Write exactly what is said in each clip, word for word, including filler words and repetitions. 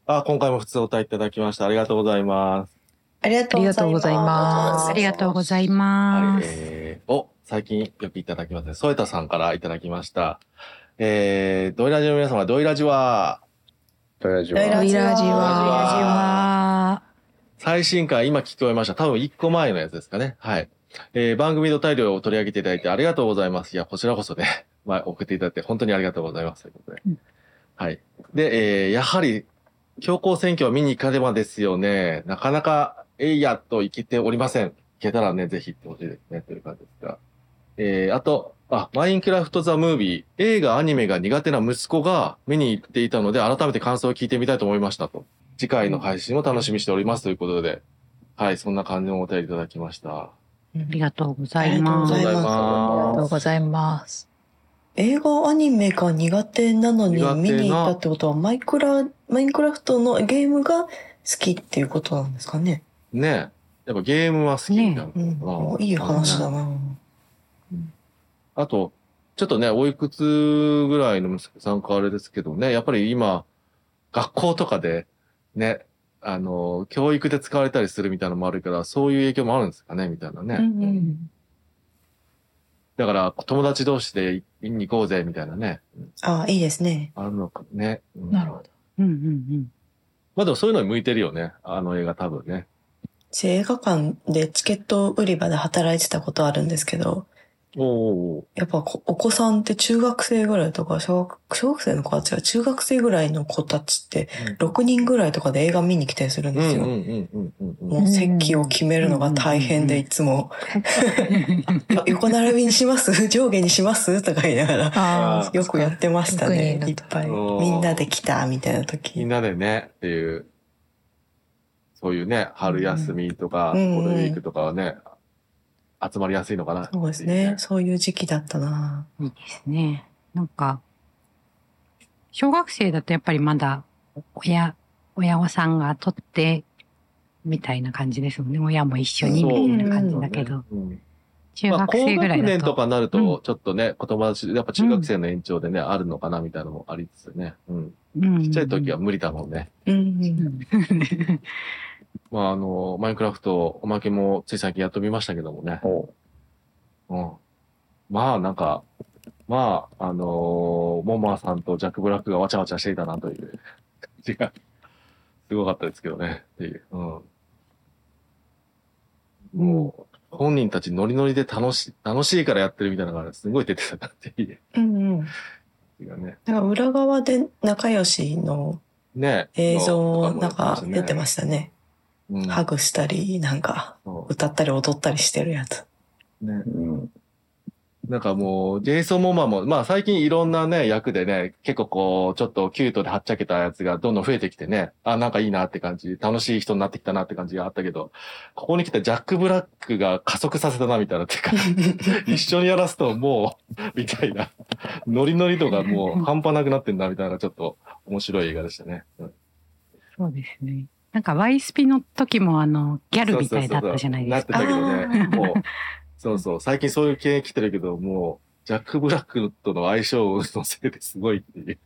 あ、今回も普通お答えいただきました。ありがとうございます。 ありがとうございます。 ありがとうございはまい、 す。 えー、お、最近よくいただきますね。添田さんからいただきました。えー、ドイラジの皆様、ドイラジは、 ドイラジは、 ドイラジドイラジはは、 最新回、今聞こえました。多分いっこまえのやつですかね。はい。えー、番組のタイトルを取り上げていただいてありがとうございます。いや、こちらこそね、まあ、送っていただいて本当にありがとうございます。ということで。 うんはい。で、えー、やはり、強行選挙は見に行かねばですよね。なかなか、えいやと行けておりません。行けたらね、ぜひ行ってほしいですね。という感じですが。えー、あと、あ、マインクラフトザムービー、映画、アニメが苦手な息子が見に行っていたので、改めて感想を聞いてみたいと思いましたと。次回の配信を楽しみにしておりますということで、はい、そんな感じのお便りいただきました。 ありがとうございます。 ありがとうございますありがとうございます。 映画、アニメが苦手なのに苦手な見に行ったってことは、マイクラ、マインクラフトのゲームが好きっていうことなんですかね。 ねえ。やっぱゲームは好きなのかうな。 ん。いい話だな。 あと、ちょっとね、おいくつぐらいの息子さんかあれですけどね、やっぱり今、学校とかで、ね、あの、教育で使われたりするみたいなのもあるから、そういう影響もあるんですかね、みたいなね。 うんうんだから、友達同士で見に行こうぜ、みたいなね。 ああ、いいですね。 あるのかね。うんなるほど。うんうんうん。 まあでもそういうのに向いてるよね。あの映画多分ね。 私映画館でチケット売り場で働いてたことあるんですけど、 おーおーやっぱこお子さんって中学生ぐらいとか、小学、小学生の子たちは中学生ぐらいの子たちってろくにんぐらいとかで映画見に来たりするんですよ。 うんうんうんうんうんうん。 もう席を決めるのが大変でいつも、横並びにします上下にしますとか言いながら、 あよくやってましたね。 ろくにんいっぱい。 うんみんなで来たみたいな時。 みんなでね、っていう、そういうね、春休みとか、ゴうんうんールデンウィークとかはね、集まりやすいのかな。 そうですね。そういう時期だったな。 いいですね。なんか、小学生だとやっぱりまだ親、親御さんが取ってみたいな感じですもんね。親も一緒にみたいな感じだけど。 うん中まあ、高学生ぐらい学年だと。 とかになるうと、 んちょっとね、子友達、やっぱ中学生の延長でね、あるのかなみたいなのもありつつね。うん。 うんちっちゃい時は無理だもんね。 うんう。 うんんまあ、あの、マインクラフト、おまけもつい最近やってみましたけどもね。 おうん。まあ、なんか、まあ、あのーモンマーさんとジャック・ブラックがわちゃわちゃしていたなという感じが、すごかったですけどね。っていう。うん。もう、本人たちノリノリで楽しい、楽しいからやってるみたいなのがすごい出てたなっていううんうん。 感じがね。 なんか裏側で仲良しのね映像のなんか出てまししたね。 たね。 ハグしたり、なんかそ歌ったり踊ったりしてるやつ。 うね。 うん。 なんかもう、ジェイソン・モマも、まあ最近いろんなね、役でね、結構こう、ちょっとキュートではっちゃけたやつがどんどん増えてきてね、あ、なんかいいなって感じ、楽しい人になってきたなって感じがあったけど、ここに来たジャック・ブラックが加速させたなみたいなっていうか、一緒にやらすともう、みたいな、ノリノリ度がもう半端なくなってんだみたいな、ちょっと面白い映画でしたね。うんそうですね。なんかワイスピの時もあの、ギャルみたいだったじゃないですか。 そうそうそうなってたけどね、 あーもう、そうそう、最近そういう系来てるけど、もう、ジャック・ブラックとの相性のせいですごいっていう。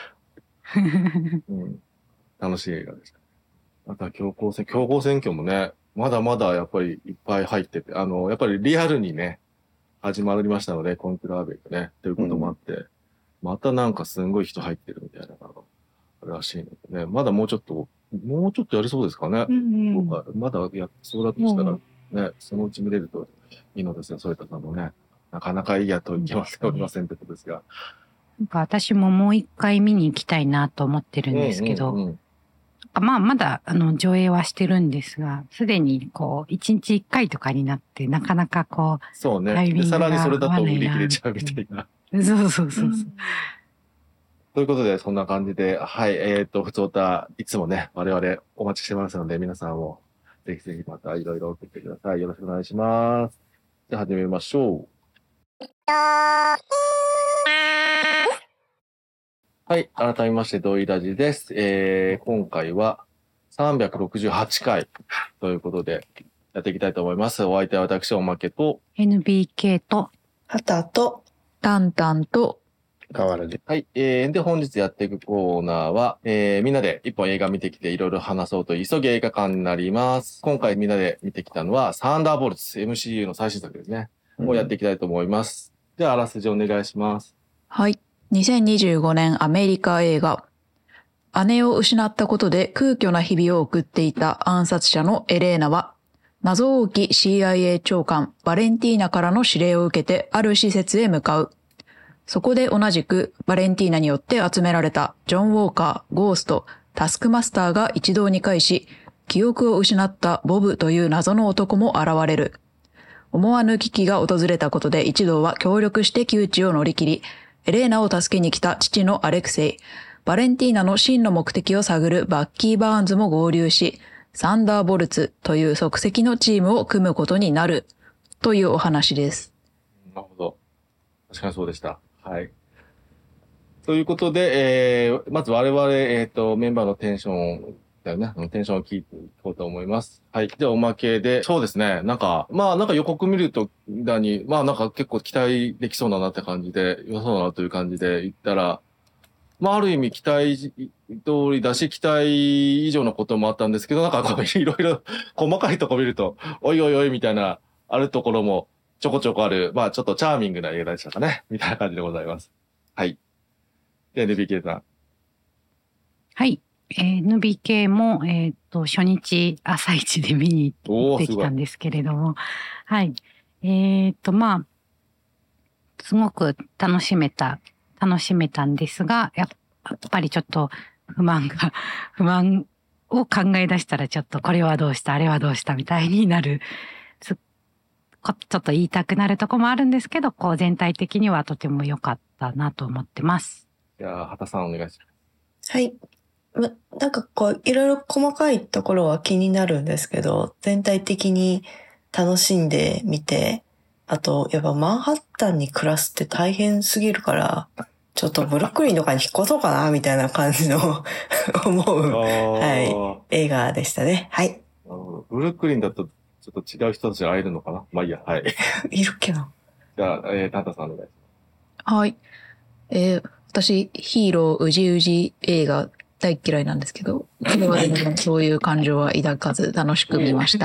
うん、楽しい映画でした。あとは強行選、強行選挙もね、まだまだやっぱりいっぱい入ってて、あの、やっぱりリアルにね、始まりましたので、コンクラーベがね、ということもあって、またなんかすんごい人入ってるみたいなのがあるらしいのでね、まだもうちょっと、もうちょっとやりそうですかね。 うんうん。 僕はまだやそうだとしたら、ね、そのうち見れるといいのですよ、添田さんもね。なかなかいいやといけません、おりませんってことですが。 なんか私ももう一回見に行きたいなと思ってるんですけど、 うんうんうんまあまだあの上映はしてるんですが、すでにこう一日一回とかになってなかなかこそうね。で、 タイミングがさらにそれだと売合わないなり切れちゃうみたいな。 う、そうそうそうそう。 ということで、そんな感じで、はい、えっ、と、ふつおた、いつもね、我々お待ちしてますので、皆さんも、ぜひぜひまたいろいろ送ってください。よろしくお願いします。じゃあ始めましょう。はい、改めまして、ドイラジです。えー、今回はさんびゃくろくじゅうはちかいということで、やっていきたいと思います。お相手は私、おまけと、 エヌビーケー と、 ハタと、 タンタンと、 変わらで。 はい。えー、で、本日やっていくコーナーは、えー、みんなで一本映画見てきていろいろ話そうという急ぎ映画館になります。今回みんなで見てきたのは、サンダーボルツ、エムシーユー の最新作ですね。をやっていきたいと思います。じゃあ、あらすじお願いします。 はい。にせんにじゅうごねんアメリカ映画。姉を失ったことで空虚な日々を送っていた暗殺者のエレーナは、謎多き シーアイエー 長官バレンティーナからの指令を受けてある施設へ向かう。そこで同じくバレンティーナによって集められたジョン・ウォーカー、ゴースト、タスクマスターが一堂に会し、記憶を失ったボブという謎の男も現れる。思わぬ危機が訪れたことで一同は協力して窮地を乗り切り、エレーナを助けに来た父のアレクセイ、バレンティーナの真の目的を探るバッキー・バーンズも合流し、サンダーボルツという即席のチームを組むことになるというお話です。 なるほど。確かにそうでした。はい。ということで、えー、まず我々、えっ、と、メンバーのテンションだよね。テンションを聞いていこうと思います。はい。ではおまけで、そうですね。なんか、まあなんか予告見ると、だに、まあなんか結構期待できそうだなって感じで、良そうだなという感じで言ったら、まあある意味期待通りだし、期待以上のこともあったんですけど、なんかこういろいろ細かいとこ見ると、おいおいおいみたいな、あるところもちょこちょこある、まあちょっとチャーミングな映画でしたかね。みたいな感じでございます。はい。で、エヌビーケー さん。 はい。えー、エヌビーケー も、えっと、初日朝一で見に行ってきたんですけれども、はい。えっと、まあ、すごく楽しめた、楽しめたんですが、やっぱりちょっと不満が、不満を考え出したらちょっとこれはどうした、あれはどうしたみたいになる、ちょっと言いたくなるとこもあるんですけど、こう全体的にはとても良かったなと思ってます。 じゃあ、畑さんお願いします。 はい。ま、なんかこう、いろいろ細かいところは気になるんですけど、全体的に楽しんでみて、あと、やっぱマンハッタンに暮らすって大変すぎるから、ちょっとブルックリンとかに引っ越そうかな、みたいな感じの思う、はい、映画でしたね。はい。 ブルックリンだとちょっと違う人たちが会えるのかな。まあいいや、はい。 いるっけな。 じゃあ、えー、タンタさんお願いします。はい。えー、私、ヒーローうじうじ映画大嫌いなんですけど、これは全然そういう感情は抱かず楽しく見ました。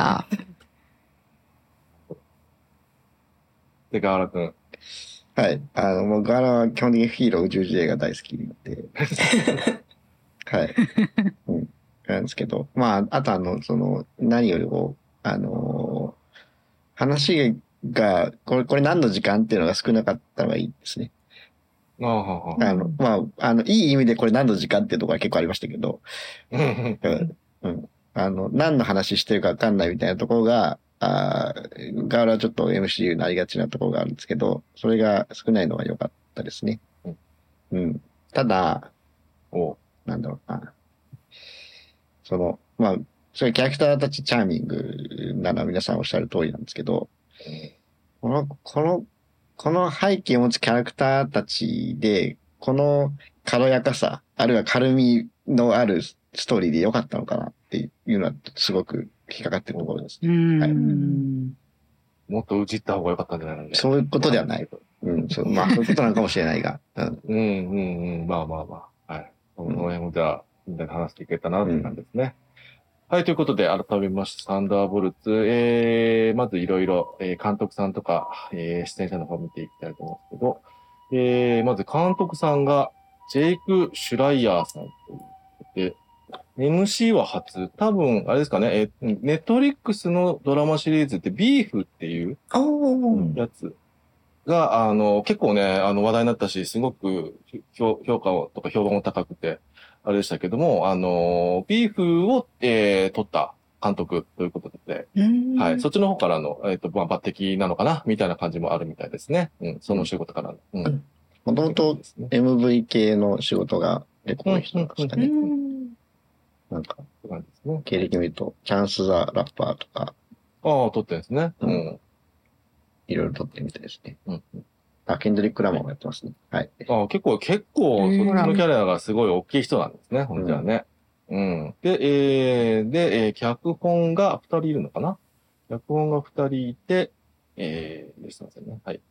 で、ガーラ君。 はい。あの、もうガーラは基本的にヒーローうじうじ映画大好きで。はい。うん。なんですけど、まあ、あとあの、その、何よりも、あのー、話が、これ、これ何の時間っていうのが少なかったのがいいですね。 ああ、はあ、 あの、まあ、あの、いい意味でこれ何の時間っていうところが結構ありましたけど、うん。あの、何の話してるか分かんないみたいなところが、あガーラはちょっと エムシーユー になりがちなところがあるんですけど、それが少ないのが良かったですね。うん。うん、ただ、お、なんだろうな。その、まあ、そういうキャラクターたちチャーミングなのは皆さんおっしゃる通りなんですけど、この、この、この背景を持つキャラクターたちで、この軽やかさ、あるいは軽みのあるストーリーで良かったのかなっていうのはすごく引っかかってるところです。 うん、はい。 もっとうちった方が良かったんじゃないのね。 そういうことではない。うん、そう、まあそういうことなのかもしれないが。 うん、うん、うん、うん、まあまあまあ。はい。この辺もじゃあ、みんなで話していけたなっていう感じですね。うん、はい、ということで、改めまして、サンダーボルツ、えー、まずいろいろ、えー、監督さんとか、えー、出演者の方を見ていきたいと思うんですけど、えー、まず監督さんが、ジェイク・シュライヤーさんということで、エムシー は初、多分、あれですかね、えー、ネットフリックスのドラマシリーズってビーフっていうやつが、あの、結構ね、あの話題になったし、すごく評価とか評判も高くて、あれでしたけども、あの、ビーフを、えー、撮った監督ということで、はい、そっちの方からの、えっと、まあ、抜擢なのかなみたいな感じもあるみたいですね。うん、その仕事からの。うん。 もともと エムブイ 系の仕事が結構多い人なんですかね。なんか、経歴見ると、チャンス・ザ・ラッパーとか。 ああ、撮ってるんですね。うん。 いろいろ撮ってるみたいですね。うん。あ、ケンドリック・ラマーもやってますね。はい。 ああ、結構、結構、そっちのキャラがすごい大きい人なんですね、本当はね。うん。で、えー、で、えー、脚本がふたりいるのかな？脚本がふたりいて、えー、すいませんね。はい。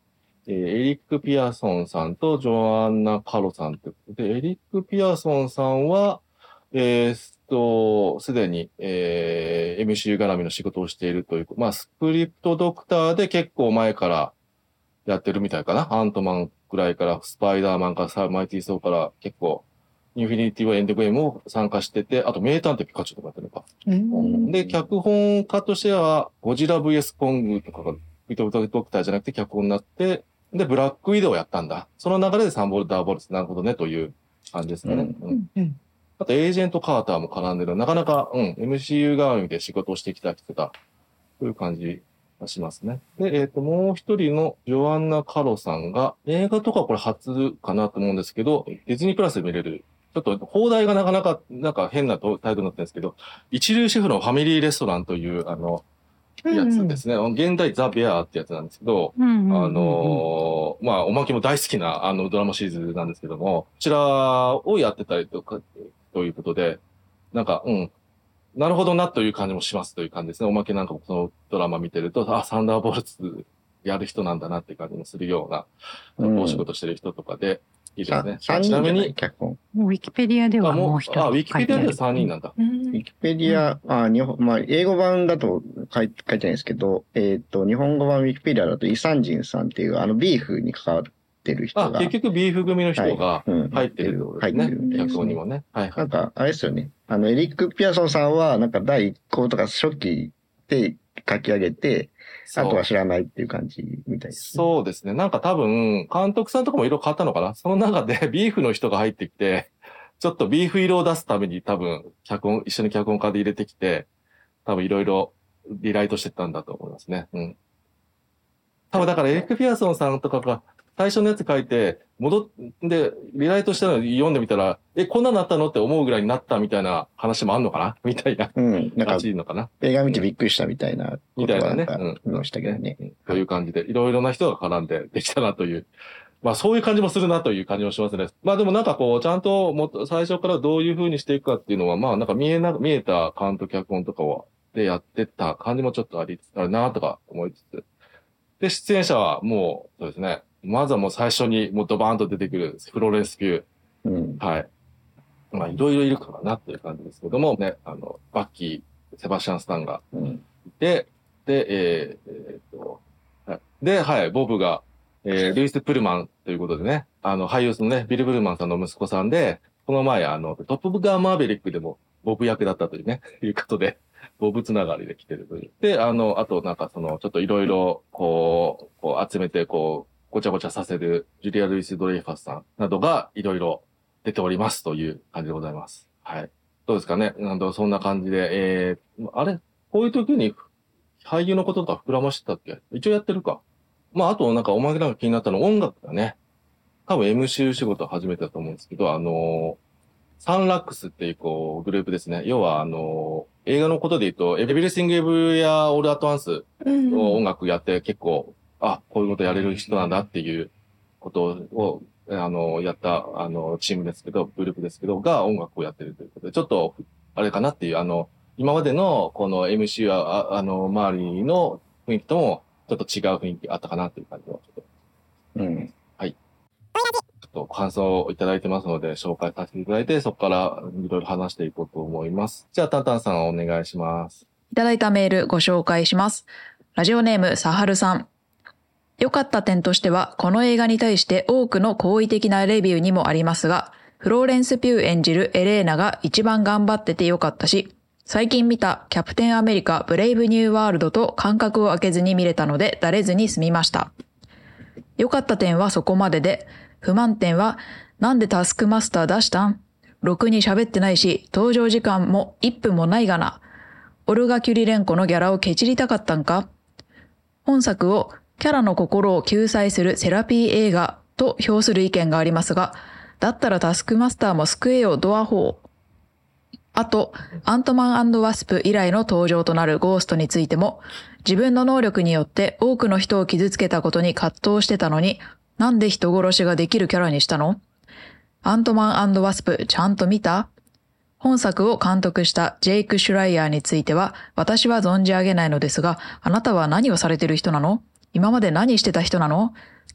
えーエリック・ピアソンさんとジョアンナ・カロさんということで、エリック・ピアソンさんは、えーっと、すでに、えー エムシーユー 絡みの仕事をしているという、まあ、スクリプトドクターで結構前からやってるみたいかな。アントマンくらいから、スパイダーマンから、マイティー・ソーから結構、インフィニティ・エンド・ゲームを参加してて、あと、名探偵ピカチュウとかやってるのか。 うんで、脚本家としては、ゴジラ ブイエス コングとかが、ビートドクターじゃなくて脚本になって、で、ブラックウィドウをやったんだ。その流れでサンボルダーボルツ、なるほどね、という感じですかね。 うんうんうんあと、エージェント・カーターも絡んでる。なかなか、うん、エムシーユー 絡みで仕事をしてきた人だ。という感じがしますね。で、えっ、と、もう一人のジョアンナ・カロさんが、映画とかこれ初かなと思うんですけど、ディズニープラスで見れる。ちょっと、放題がなかなか、なんか変なタイトルになってるんですけど、一流シェフのファミリーレストランという、あの、やつですね。現代ザ・ベアってやつなんですけど、 うんうんうんうんあのーまあ、おまけも大好きな、あの、ドラマシリーズなんですけども、こちらをやってたりとか、ということで、なんか、うん、なるほどなという感じもしますという感じですね。おまけなんかもそのドラマ見てると、あ、サンダーボルツやる人なんだなっていう感じもするような、 うんお仕事してる人とかで、いいですね。 さんにんじゃないちなみに、 脚本。 もうウィキペディアであ、 はももう、 う一人あ、ウィキペディアではさんにんななんだ。 うんウィキペディア、あ、日本、まあ、英語版だと書い書いてないんですけど、えっ、と、日本語版ウィキペディアだとイサンジンさんっていう、あの、ビーフに関わってる人あ、 が。 結局ビーフ組の人がうん入ってるってことですね。 入ってるみたいですね脚本にもね。はいはい。 なんか、あれですよね。あの、エリック・ピアソンさんは、なんか第一項とか初期で書き上げて、あそうとは知らないっていう感じみたいです、ね。 そうですね。なんか多分、監督さんとかも色変わったのかな。その中でビーフの人が入ってきて、ちょっとビーフ色を出すために多分、脚本、一緒に脚本家で入れてきて、多分いろいろリライトしてったんだと思いますね。うん。多分だからエリック・ピアソンさんとかが最初のやつ書いて、戻って、リライトしたの読んでみたら、え、こんなになったのって思うぐらいになったみたいな話もあんのかなみたいなうん。なんか感じ、いいのかな映画見てびっくりしたみたいなこみたいなね。 とはなんかうん。 見ましたけどね。 うんという感じで、いろいろな人が絡んでできたなという。まあそういう感じもするなという感じもしますね。まあでもなんかこう、ちゃんともっと最初からどういう風にしていくかっていうのは、まあなんか見えな、見えた監督脚本とかは、でやってた感じもちょっとありつつあるなとか思いつつ。で、出演者はもう、そうですね。まずはもう最初にもうドバーンと出てくるフローレンス・ピュー。 うん。 はい。まあいろいろいるからなっていう感じですけども、ね、あの、バッキー、セバスチャン・スタンがうん。 いて、で、えーえーっと、はいで、はい、ボブが、えー、ルイス・プルマンということでね、あの、俳優のね、ビル・プルマンさんの息子さんで、この前、あの、トップガン・マーベリックでも、ボブ役だったというね、いうことで、ボブつながりで来てるという。で、あの、あと、なんかその、ちょっといろいろ、こう、こう集めて、こう、ごちゃごちゃさせる、ジュリア・ルイス・ドレイファスさんなどが、いろいろ出ておりますという感じでございます。はい。どうですかねなんと、そんな感じで、えー、あれこういう時に、俳優のこととか膨らましてたっけ一応やってるか。まあ、あと、なんか、おまけなんか気になったのは音楽だね。多分 エムシーユー 仕事を始めたと思うんですけど、あのーサンラックスっていう、こう、グループですね。要は、あのー映画のことで言うと、エブリシング・エブリア・オール・アット・ワンスうんの音楽やって結構、あ、こういうことやれる人なんだっていうことを、あのーやった、あのーチームですけど、グループですけど、が音楽をやってるということで、ちょっと、あれかなっていう、あの、今までの、この エムシーユー は、ああの、周りの雰囲気とも、ちょっと違う雰囲気あったかなっていう感じは、ちょっと、 うん。 ちょっと感想をいただいてますので、紹介させていただいて、そこからいろいろ話していこうと思います。じゃあ、タンタンさんお願いします。 いただいたメールご紹介します。ラジオネームサハルさん。良かった点としては、この映画に対して多くの好意的なレビューにもありますが、フローレンス・ピュー演じるエレーナが一番頑張ってて良かったし、最近見たキャプテンアメリカ・ブレイブ・ニュー・ワールドと間隔を空けずに見れたので、だれずに済みました。良かった点はそこまでで、不満点は、なんでタスクマスター出したん？ろくに喋ってないし、登場時間もいっぷんもないがな。オルガ・キュリレンコのギャラをケチりたかったんか？本作をキャラの心を救済するセラピー映画と評する意見がありますが、だったらタスクマスターも救えよドアホー。あと、アントマン&ワスプ以来の登場となるゴーストについても、自分の能力によって多くの人を傷つけたことに葛藤してたのに、なんで人殺しができるキャラにしたの？アントマン&ワスプちゃんと見た？本作を監督したジェイク・シュライヤーについては、私は存じ上げないのですが、あなたは何をされてる人なの？今まで何してた人なの？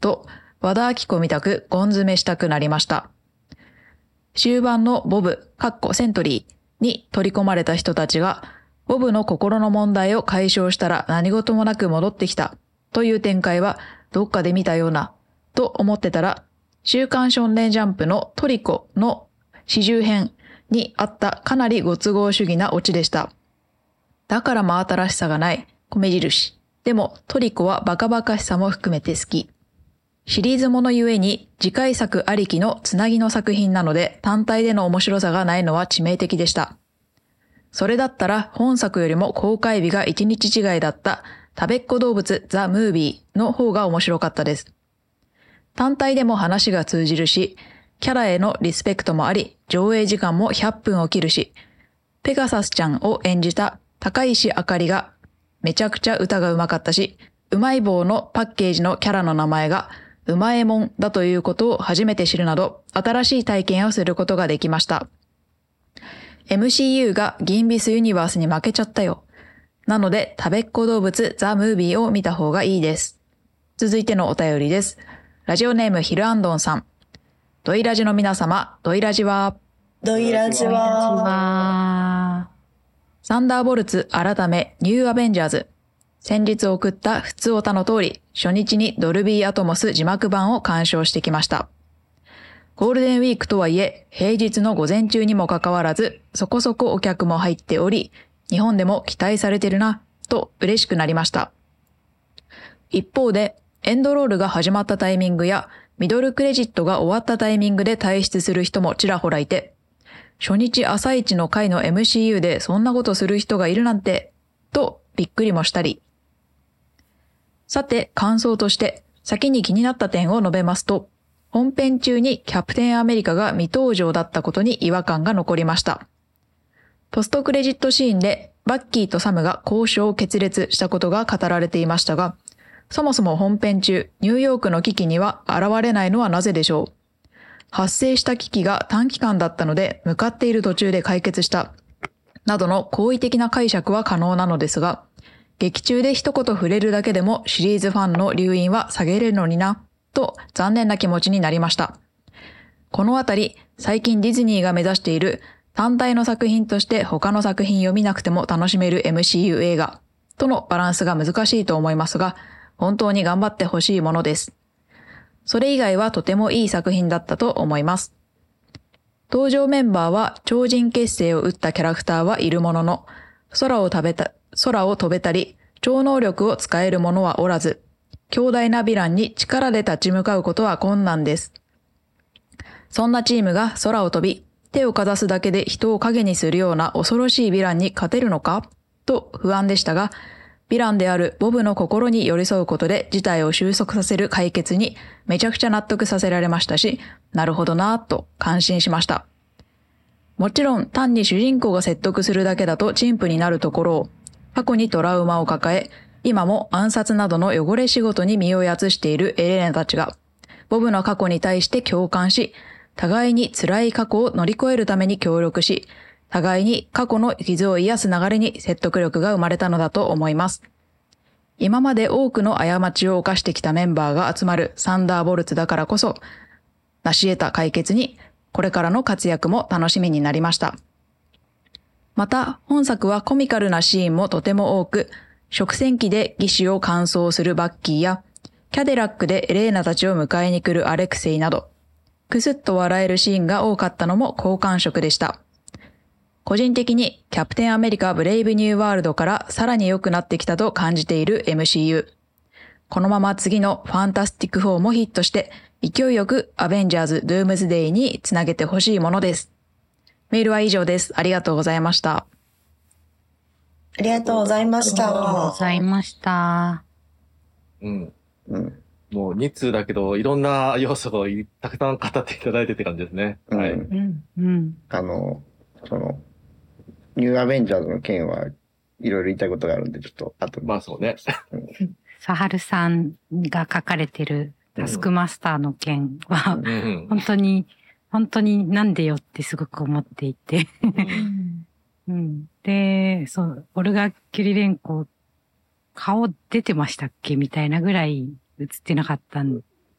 と和田アキ子みたくゴン詰めしたくなりました。終盤のボブ、かっこセントリーに取り込まれた人たちが、ボブの心の問題を解消したら何事もなく戻ってきたという展開はどっかで見たようなと思ってたら、週刊少年ジャンプのトリコの始終編にあったかなりご都合主義なオチでした。だから真新しさがない米印。でもトリコはバカバカしさも含めて好き。シリーズものゆえに次回作ありきのつなぎの作品なので単体での面白さがないのは致命的でした。それだったら本作よりも公開日がいちにち違いだったたべっ子どうぶつザ・ムービーの方が面白かったです。単体でも話が通じるし、キャラへのリスペクトもあり、上映時間もひゃっぷんを切るし、ペガサスちゃんを演じた高石あかりがめちゃくちゃ歌がうまかったし、うまい棒のパッケージのキャラの名前がうまえもんだということを初めて知るなど、新しい体験をすることができました。エムシーユー がギンビスユニバースに負けちゃったよ。なので、たべっ子どうぶつザ・ムービーを見た方がいいです。続いてのお便りです。ラジオネームヒルアンドンさん。ドイラジの皆様、ドイラジは、 ドイラジは、 はサンダーボルツ改めニューアベンジャーズ。先日送った普通オタの通り、初日にドルビーアトモス字幕版を鑑賞してきました。ゴールデンウィークとはいえ、平日の午前中にもかかわらず、そこそこお客も入っており、日本でも期待されてるな、と嬉しくなりました。一方で、エンドロールが始まったタイミングや、ミドルクレジットが終わったタイミングで退出する人もちらほらいて、初日朝一の回の エムシーユー でそんなことする人がいるなんて、とびっくりもしたり。さて、感想として先に気になった点を述べますと、本編中にキャプテンアメリカが未登場だったことに違和感が残りました。ポストクレジットシーンでバッキーとサムが交渉を決裂したことが語られていましたが、そもそも本編中、ニューヨークの危機には現れないのはなぜでしょう。発生した危機が短期間だったので向かっている途中で解決した、などの好意的な解釈は可能なのですが、劇中で一言触れるだけでもシリーズファンの留飲は下げれるのにな、と残念な気持ちになりました。このあたり、最近ディズニーが目指している単体の作品として他の作品を見なくても楽しめる エムシーユー 映画とのバランスが難しいと思いますが、本当に頑張ってほしいものです。それ以外はとてもいい作品だったと思います。登場メンバーは超人結成を打ったキャラクターはいるものの、空を飛べた、空を飛べたり、超能力を使える者はおらず、強大なヴィランに力で立ち向かうことは困難です。そんなチームが空を飛び、手をかざすだけで人を影にするような恐ろしいヴィランに勝てるのかと不安でしたが、ヴィランであるボブの心に寄り添うことで事態を収束させる解決にめちゃくちゃ納得させられましたし、なるほどなぁと感心しました。もちろん単に主人公が説得するだけだと陳腐になるところを、過去にトラウマを抱え、今も暗殺などの汚れ仕事に身をやつしているエレーナたちが、ボブの過去に対して共感し、互いに辛い過去を乗り越えるために協力し、互いに過去の傷を癒す流れに説得力が生まれたのだと思います。今まで多くの過ちを犯してきたメンバーが集まるサンダーボルツだからこそ、成し得た解決に、これからの活躍も楽しみになりました。また、本作はコミカルなシーンもとても多く、食洗機で義手を乾燥するバッキーや、キャデラックでエレーナたちを迎えに来るアレクセイなど、くすっと笑えるシーンが多かったのも好感触でした。個人的にキャプテンアメリカブレイブニューワールドからさらに良くなってきたと感じている エムシーユー。このまま次のファンタスティックフォーもヒットして、勢いよくアベンジャーズ・ドゥームズデイにつなげてほしいものです。メールは以上です。ありがとうございました。 ありがとうございましありがとうごた。 ざいました。 うん。 うん。 もうに通だけど、いろんな要素をたくさん語っていただいてって感じですね。 うんはい。 うん、うん。 あの、その、ニューアベンジャーズの件はいろいろ言いたいことがあるんで、ちょっと後で。 まあそうね。 サハルさんが書かれてるタスクマスターの件は、 うんうん本当に、本当になんでよってすごく思っていて。うん、で、そう、オルガ・キュリレンコ、顔出てましたっけみたいなぐらい映ってなかったん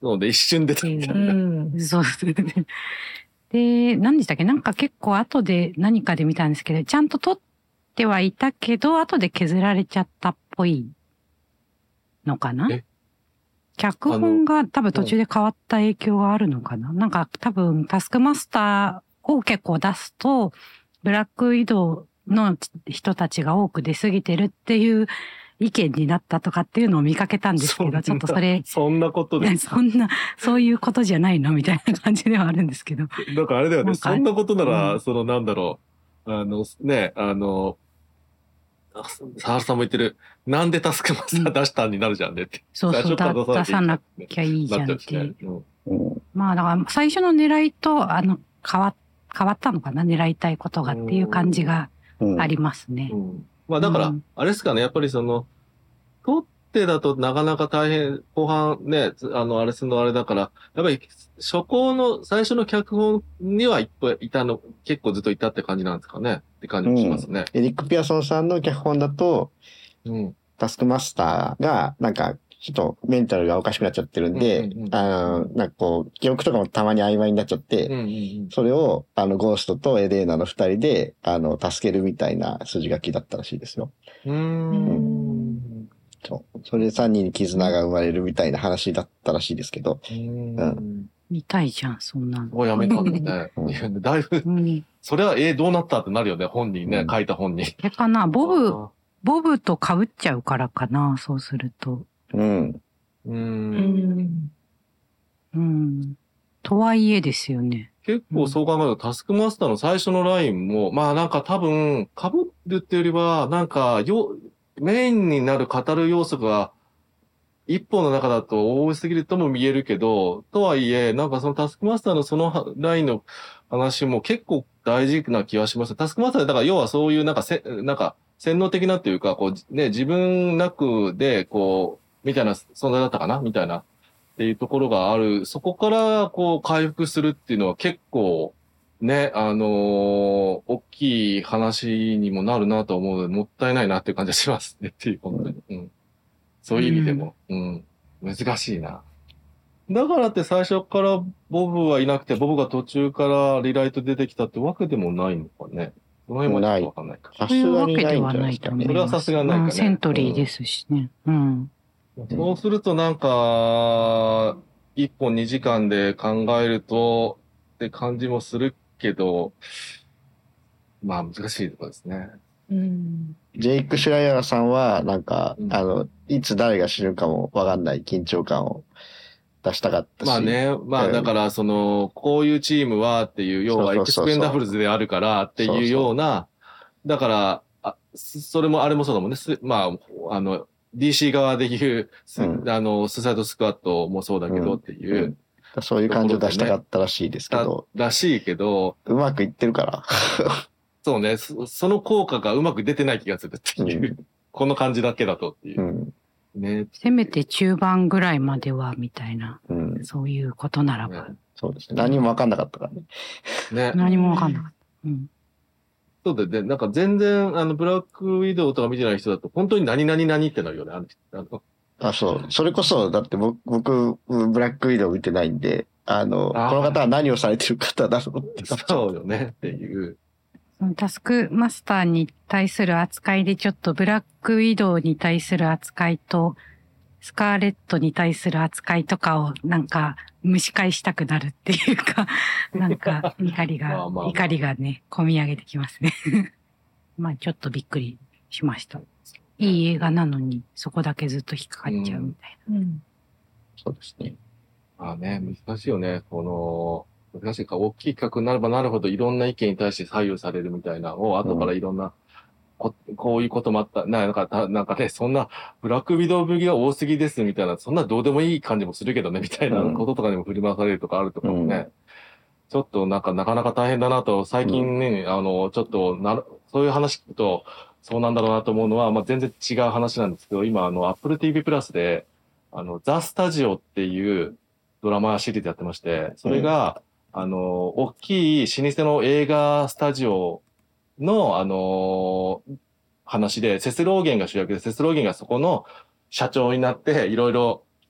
ので一瞬出たみたいな。 うん。 そうですね。で、何でしたっけ、なんか結構後で何かで見たんですけど、ちゃんと撮ってはいたけど、後で削られちゃったっぽいのかな。 え脚本が多分途中で変わった影響があるのかな。なんか多分タスクマスターを結構出すと、ブラックウィドウの人たちが多く出過ぎてるっていう意見になったとかっていうのを見かけたんですけど、ちょっとそれ、 そんなことで。 そんな、そういうことじゃないのみたいな感じではあるんですけど。 なんかあれだよね。 なんかそんなことなら、 うんそのなんだろう。あの、ね、あの、あサハルさんも言ってる、なんでタスクマスター出したんになるじゃんねって。 そうそう、 最初からだ出さなきゃいいじゃんなっっていう。 ちゃうしね。うんうんまあだから最初の狙いと、あの、変わ、変わったのかな、狙いたいことがっていう感じがうんありますねう。んまあだからうん、 あれですかね、やっぱりその、撮ってだとなかなか大変、後半ね、つあの、あれするのあれだから、やっぱり初行の最初の脚本にはいっぱいいたの、結構ずっといたって感じなんですかねって感じもしますね。 エリック・ピアソンさんの脚本だと、 うん。 タスクマスターが、なんか、ちょっとメンタルがおかしくなっちゃってるんで、 うんうんうんあの、なんかこう、記憶とかもたまに曖昧になっちゃって、 うんうんうん。 それを、あの、ゴーストとエレーナの二人で、あの、助けるみたいな筋書きだったらしいですよ。 うーん。 そう。それで三人に絆が生まれるみたいな話だったらしいですけど、 うーん。 見たいじゃん、そんなの。 おやめたんだね。 うんいやだいぶ、 うん。 それは、えー、どうなったってなるよね、本人ね、 うん書いた本人。 えかな、ボブ、 あボブと被っちゃうからかな、そうすると。 うん。 ーうー。 うんん。 うん。とはいえですよね。 結構そう考えると、タスクマスターの最初のラインも、まあなんか多分、被るっていうよりは、なんか、よ、メインになる語る要素が、一本の中だと多すぎるとも見えるけど、とはいえ、なんかそのタスクマスターのそのラインの話も結構大事な気がします。タスクマスターだから要はそういうなんかせ、なんか洗脳的なっていうか、こうね、自分なくで、こう、みたいな存在だったかなみたいなっていうところがある。そこからこう回復するっていうのは結構ね、あのー大きい話にもなるなと思うので、もったいないなっていう感じがしますねっていう、本当に。うん。そういう意味でも、うん、難しいな。だからって最初からボブはいなくて、ボブが途中からリライト出てきたってわけでもないのかね。その辺はちょっとわかんないか。 さそういうわすがにないんけではなじゃないですかねいと思います。 それはさすがにないかねうんセントリーですしね。うん。 そうするとなんか、一本二時間で考えるとって感じもするけど、まあ難しいところですね。 うん。 ジェイク・シュライヤーさんは、なんか、 うんあの、いつ誰が死ぬかもわかんない緊張感を出したかったし。 まあね、まあうんだからその、こういうチームはっていう、要はエクスそうそうそうそうペンダブルズであるからっていうような、だから、あそそれもあれもそうだもんね。すまあ、あの、ディーシー 側で言う、すうんあの、スサイドスクワットもそうだけどっていう、 うんそういう感じを出したかったらしいですけだど、 らしいけど、 うまくいってるから。 そうね、そその効果がうまく出てない気がするっていう、 うこの感じだけだとっていうう。 ん。 ね。 せめて中盤ぐらいまでは、みたいな、 うん。 そういうことならば。 ねそうですね。何もわかんなかったからね。 ね。 何もわかんなかった。うん。 そうだよね。なんか全然、あの、ブラックウィドウとか見てない人だと、本当に何々何ってなるよね。あのあのあ、そう。それこそ、だって僕、僕、ブラックウィドウ見てないんで、あの、 あーこの方は何をされてる方だろうって。 そうよねっていう。 そのタスクマスターに対する扱いでちょっとブラックウィドウに対する扱いとスカーレットに対する扱いとかをなんか蒸し返したくなるっていうか、なんか怒りが、 まあまあまあ怒りがね、込み上げてきますね。まあちょっとびっくりしました。いい映画なのにそこだけずっと引っかかっちゃうみたいうん。 そうですね。 まあね、難しいよね。この、難しいか、大きい企画になればなるほどいろんな意見に対して左右されるみたいなのを、後からいろんな、ここういうこともあった、ななんか、たなんかね、そんな、ブラックビドウ武器が多すぎですみたいな、そんなどうでもいい感じもするけどね、みたいなこととかにも振り回されるとかあるとかもね、 うんちょっとなんか、なかなか大変だなと、最近ね、あの、ちょっとなる、そういう話聞くと、そうなんだろうなと思うのは、まあ、全然違う話なんですけど、今、あの、Apple ティーブイ プラスで、あの、ザ・スタジオっていうドラマシリーズやってまして、それが、あの、大きい老舗の映画スタジオの、あの、話で、セスローゲンが主役で、セスローゲンがそこの社長になって、いろいろ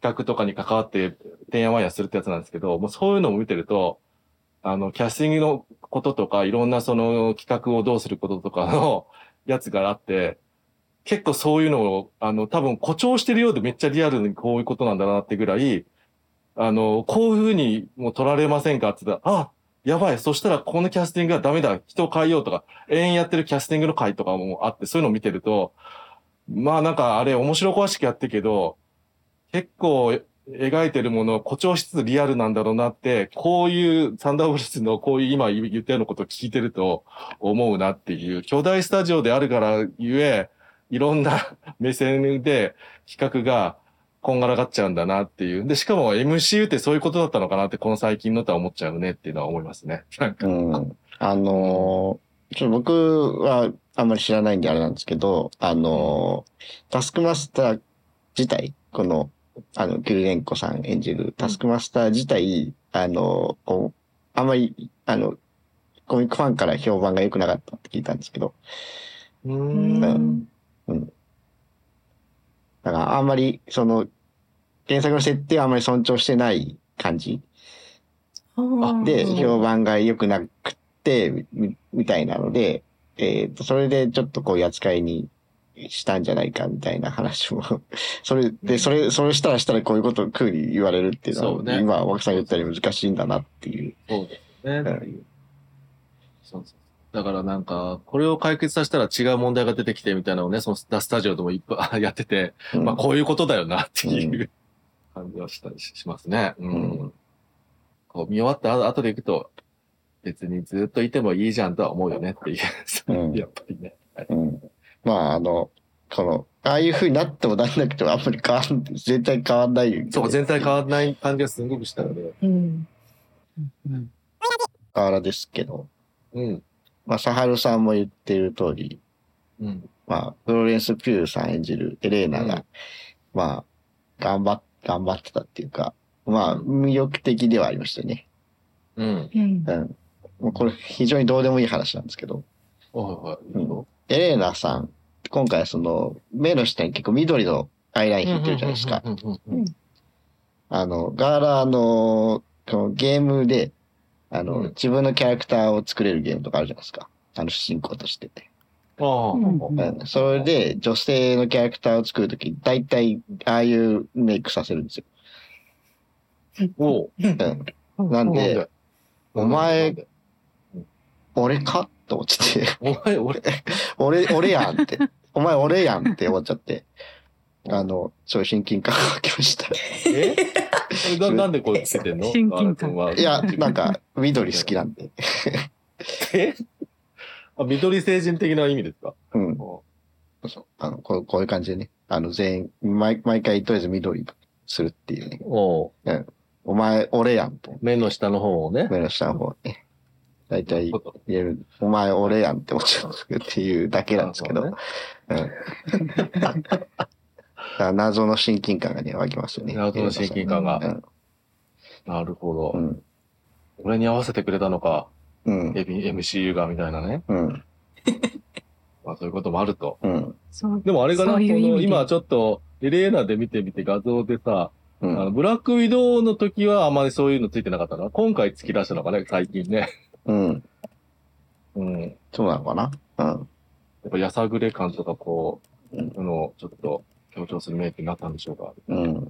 画とかに関わって、てんやわんやするってやつなんですけど、もうそういうのも見てると、あの、キャスティングのこととか、いろんなその企画をどうすることとかのやつがあって、結構そういうのを、あの、多分誇張してるようでめっちゃリアルにこういうことなんだなってぐらい、あの、こういうふうにもう取られませんかって言ったら、あ、やばい、そしたらこのキャスティングがダメだ、人を変えようとか、永遠やってるキャスティングの回とかもあって、そういうのを見てると、まあなんかあれ面白おかしくやってるけど、結構描いてるものを誇張しつつリアルなんだろうなって、こういうサンダーボルツのこういう今言ったようなことを聞いてると思うなっていう、巨大スタジオであるからゆえ、いろんな目線で企画がこんがらがっちゃうんだなっていう。で、しかも エムシーユー ってそういうことだったのかなって、この最近のとは思っちゃうねっていうのは思いますね。なんか。 うん。あのー、ちょっと僕はあんまり知らないんであれなんですけど、あのー、タスクマスター自体、この、あの、キリレンコさん演じるタスクマスター自体、あの、こう、あんまり、あの、コミックファンから評判が良くなかったって聞いたんですけど。 うーん。 うん。だからあんまり、その、原作の設定はあんまり尊重してない感じで、評判が良くなくって、み、みたいなので、えっと、それでちょっとこういう扱いにしたんじゃないかみたいな話も、それで、それ、それしたらしたらこういうことを空に言われるっていうのは、 そうね今、若さん言ったように難しいんだなっていう。 そうですね。っていう。そうそう。だからなんか、これを解決させたら違う問題が出てきてみたいなのをね、そのスタジオでもいっぱいやってて、 うん、 まあこういうことだよなっていう感じはしたりしますね。うん。 うん、 こう見終わった後で行くと、別にずっといてもいいじゃんとは思うよねっていう。 うん、 やっぱりね。はい、 うん。まあ、あの、この、ああいう風になってもなんなくてもあんまり変わん、全体変わんないよね。 そう、全体変わらない感じがすごくしたので。 うん。 うん。 変わらですけど。 うん。 まあ、サハルさんも言ってる通り、 うん。 まあ、フローレンス・ピューさん演じるエレーナが、 うんまあ、頑張っ、頑張ってたっていうか、まあ、魅力的ではありましたね。 うん。 うんう。ん。もうこれ非常にどうでもいい話なんですけど、 はいはい。いいよエレーナさん、今回その、目の下に結構緑のアイライン引いてるじゃないですか。 うんうんうんうんあの、ガーラの、このゲームで、あの、 うん自分のキャラクターを作れるゲームとかあるじゃないですか。あの、主人公として。 ああ、 うんうん、それで、女性のキャラクターを作るとき、大体、ああいうメイクさせるんですよ。 おう。 うん。なんで、 でお前なんで俺かと思っちゃって、 お前、俺、 俺、俺やんって。お前俺やんって思っちゃって、あの、そういう親近感が湧きました。 えななんでこれつけてんの親近感ガーラ君はいや、なんか、緑好きなんで。 えあ、緑星人的な意味ですか？ うん。そうあのこう、こういう感じでね。あの、全員、毎毎回とりあえず緑するっていうね。 おううん。お前、俺やんと。 目の下の方をね。 目の下の方ね。だいたい言える、お前、俺やんって思っちゃうっていうだけなんですけど。 なうん。だから謎の親近感がね、湧きますよね。 謎の親近感がうん。 なるほど。 うん。 俺に合わせてくれたのか、 うん。 エビ エムシーユー がみたいなね。 うん。 まあそういうこともあると。 うん。 そうでもあれかな、こそういう意味での今ちょっと、エレーナで見てみて画像でさ、 うあのん。 ブラックウィドウの時はあまりそういうのついてなかったな。今回突き出したのかね、最近ね。 うん。 うん。やそうなのかな。うん。 っぱやさぐれ感とかこう、 うんあの、ちょっと強調するメイクになったんでしょうか。 うん。 うん。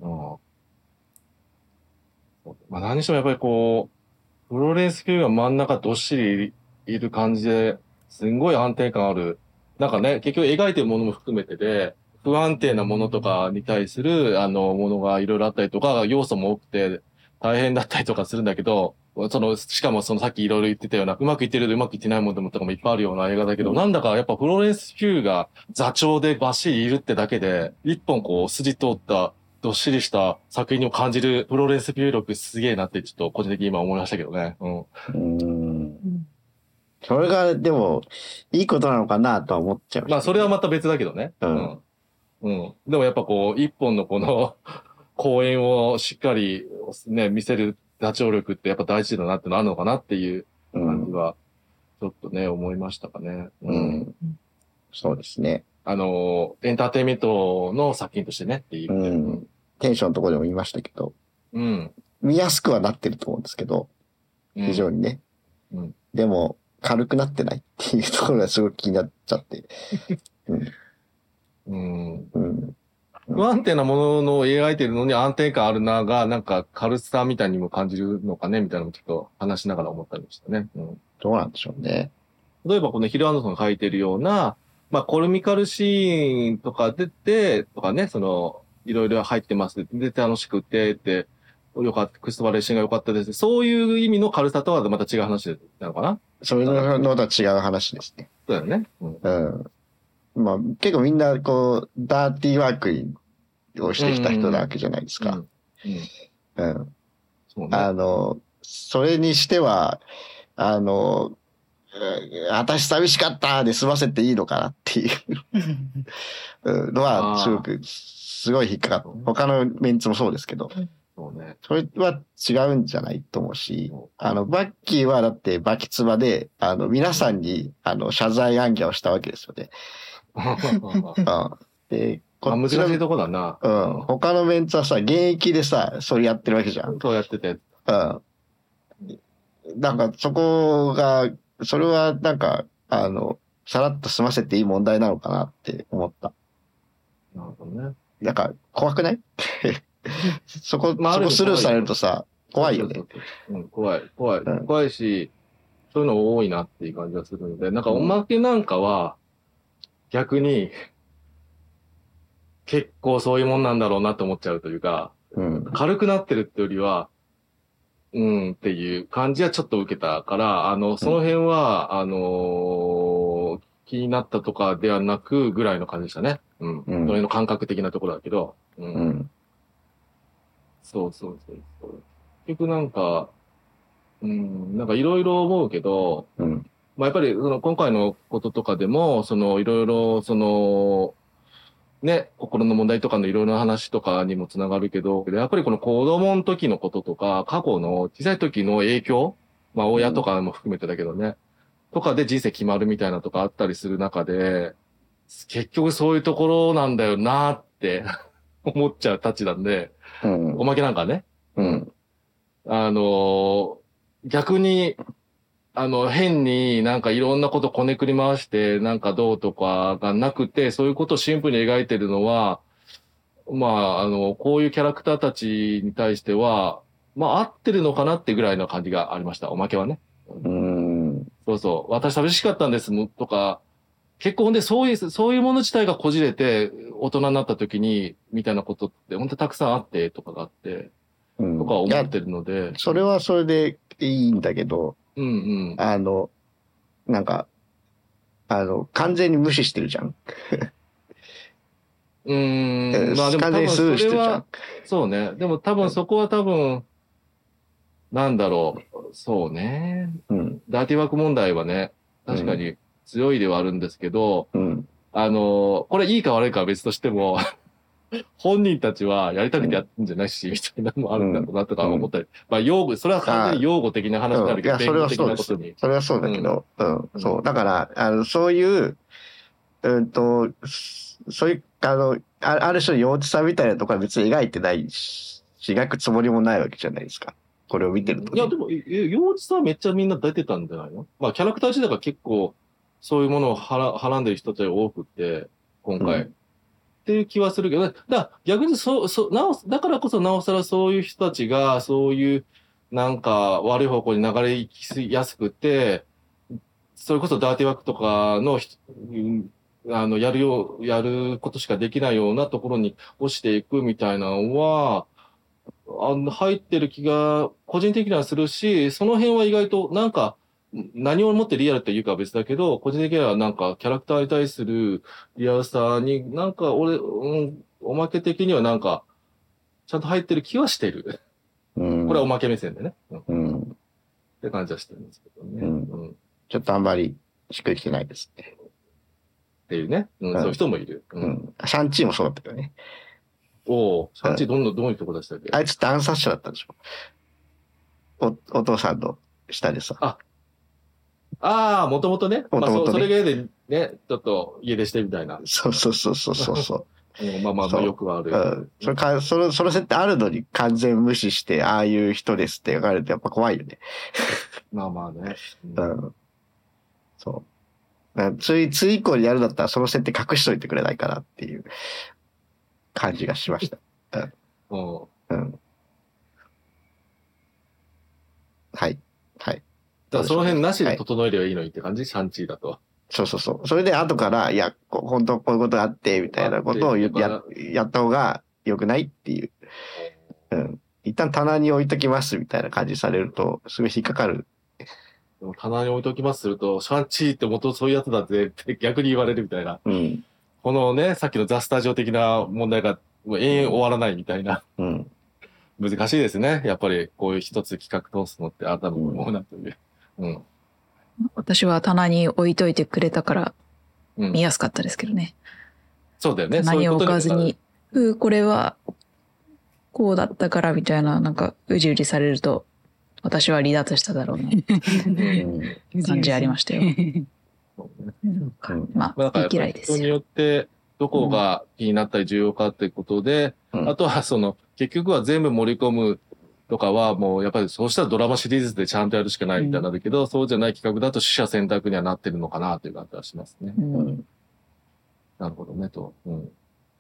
まあ何にしてもやっぱりこう、フローレンス・ピューが真ん中どっしりいる感じで、すんごい安定感ある。なんかね、結局描いてるものも含めてで、不安定なものとかに対する、あの、ものがいろいろあったりとか、要素も多くて大変だったりとかするんだけど、その、しかもそのさっきいろいろ言ってたような、うまくいってるとうまくいってないものとかもいっぱいあるような映画だけど、 うんなんだかやっぱフローレンス・ピューが座長でバッシリいるってだけで、一本こう筋通ったどっしりした作品にも感じるフローレンス・ピュー力すげえなってちょっと個人的に今思いましたけどね。うん。 うん。それが、でも、いいことなのかなとは思っちゃいました。 まあそれはまた別だけどね。 うんうん。うん。でもやっぱこう、一本のこの公演をしっかりね、見せる座長力ってやっぱ大事だなってのあるのかなっていううん。 感じは、ちょっとね、思いましたかね。 うん。そうですね。 あの、エンターテインメントの作品としてねっていうう。 ん。 テンションのところでも言いましたけど、 うん。 見やすくはなってると思うんですけど、 うん非常にね。 うんでも、軽くなってないっていうところがすごく気になっちゃって。 うん。 うん。 不安定なものの描いてるのに安定感あるなが、なんか軽さみたいにも感じるのかねみたいなのもちょっと話しながら思ったりもしたね。うん。 どうなんでしょうね。 例えばこのヒル・アンダーソンが書いてるような、まあコルミカルシーンとか出て、とかね、その、いろいろ入ってます。で、楽しくて、って、よかった、クリストファー・レッシンが良かったです。そういう意味の軽さとはまた違う話なのかな。 そういうのとは違う話ですね。 そうだよね。うん。 うん。まあ、結構みんな、こう、ダーティーワークをしてきた人なわけじゃないですか。 うん。 うん。 うん。そうね。 あの、それにしては、あの、えー私寂しかったで済ませていいのかなっていううんのは、すごく、すごい引っかかった。他のメンツもそうですけど、 そうね。 それは違うんじゃないと思うし、あの、バッキーはだってバキツバで、あの、皆さんに、あの、謝罪暗記をしたわけですよね。うん。で、こあ、難しっちの、 いとこだな。 うん。他のメンツはさ、現役でさ、それやってるわけじゃん。 そうやってて。 うん。なんか、そこが、それはなんか、あの、さらっと済ませていい問題なのかなって思った。 なるほどね。 なんか、怖くないそこ、 まあある意味そこスルーされるとさ、怖いよね。 そうそうそう。うん、怖い、怖い、 うん怖いし、そういうの多いなっていう感じがするので、なんかおまけなんかは、逆に、結構そういうもんなんだろうなと思っちゃうというか、 うん。 軽くなってるってよりは、うんっていう感じはちょっと受けたから、あの、その辺は、あのー気になったとかではなくぐらいの感じでしたね。うん。 うんその辺の感覚的なところだけど。う。 うんん。 そうそうそうそう。結局なんか、うん、なんかいろいろ思うけど、 うん。 まあやっぱりその今回のこととかでも、そのいろいろその、ね、心の問題とかのいろいろな話とかにもつながるけど、やっぱりこの子供の時のこととか、過去の小さい時の影響、まあ親とかも含めてだけどね、とかで人生決まるみたいなとかあったりする中で、結局そういうところなんだよなって思っちゃうたちなんで、 うん。 おまけなんかね、 うん。 あの、逆に、あの、変になんかいろんなことこねくり回して、なんかどうとかがなくて、そういうことをシンプルに描いてるのは、まあ、あの、こういうキャラクターたちに対しては、まあ、合ってるのかなってぐらいの感じがありました。おまけはね。 うん。 そうそう。私寂しかったんですとか、結構ほんで、そういう、そういうもの自体がこじれて、大人になった時に、みたいなことって、本当にたくさんあって、とかがあって、 うん。 とか思いやってるので。 それはそれでいいんだけど、 うんうん。 あの、なんか、あの、完全に無視してるじゃん。 うーん。まあでも多完全にス分そルーしてるじゃんれは、。そうね。でも多分そこは多分、なんだろう。そうね。 うん。 ダーティーワーク問題はね、確かに強いではあるんですけど、 うん。 あの、これいいか悪いかは別としても、本人たちはやりたくてやってんじゃないし、みたいなのもあるんだろうなとか思ったり。まあ、用語、それは完全に用語的な話になるけど、 いや、それは的そうですなことに。。 それはそうだけど、うん、 うんそう。だから、あの、そういう、うんと、そういう、あの、あある種の幼稚さみたいなところは別に描いてないし、描くつもりもないわけじゃないですか。これを見てると、ね。 いや、でも、え幼稚さはめっちゃみんな出てたんじゃないの？まあ、キャラクター自体が結構、そういうものをはら、はらんでる人たちが多くって、今回。 うんっていう気はするけど、だから逆にそう、そう、なお、だからこそなおさらそういう人たちが、そういう、なんか悪い方向に流れ行きやすくて、それこそダーティーワークとかの人、うんあの、やるよう、やることしかできないようなところに落ちていくみたいなのは、あの、入ってる気が個人的にはするし、その辺は意外となんか、何をもってリアルっていうかは別だけど、個人的にはなんかキャラクターに対するリアルさに、なんか俺、うん、おまけ的にはなんか、ちゃんと入ってる気はしてる。 うん、 これはおまけ目線でね。うん、っうん。 て感じはしてるんですけどね。 うんうん、っちょっとあんまりしっくりきてないですね。 ていうね。うん、 うんそういう人もいる。う。 うんん。シャンチーもそうだったけどね。 おう、シャンチーどんな、どういうとこでしたっけ？ あいつって暗殺者だったでしょ。お、お父さんの下でさ。 あああ、もともとね。まあ、そ元々ねそれがでね、ちょっと家出してみたいな。 そうそうそうそうそうそうんまあまあまあよくある。 うん。それか、その、その設定あるのに完全無視して、ああいう人ですって言われるとやっぱ怖いよね。 まあまあね。 うん。そう。だからつい、つい以降にやるんだったらその設定隠しといてくれないかなっていう感じがしました。うん。うん。はい。はい。 だからその辺なしで整えればいいのにって感じ、はい、シャンチーだと。 そうそうそう。それで後から、いや、本当こういうことがあって、みたいなことをや、やった方が良くないっていう。うん。一旦棚に置いときますみたいな感じされると、すごい引っかかる。 でも棚に置いときますすると、シャンチーって元そういうやつだぜって逆に言われるみたいな。 うん。 このね、さっきのザ・スタジオ的な問題がもう永遠終わらないみたいな。 うん。 難しいですね。やっぱりこういう一つ企画通すのって改めて思うなという。うん。 私は棚に置いといてくれたから見やすかったですけどね。うん、 そうだよね。 棚に置かずに、うこれはこうだったからみたいな、なんかうじうじされると、私は離脱しただろうな。うん、感じありましたよ。まあ、いい嫌いですよ。 人によってどこが気になったり重要かっていうことで、うん、あとはその、結局は全部盛り込むとかはもうやっぱりそうしたらドラマシリーズでちゃんとやるしかないみたいなんだけど、うん、そうじゃない企画だと取捨選択にはなってるのかなという感じはしますね。うん、なるほどねと。うん、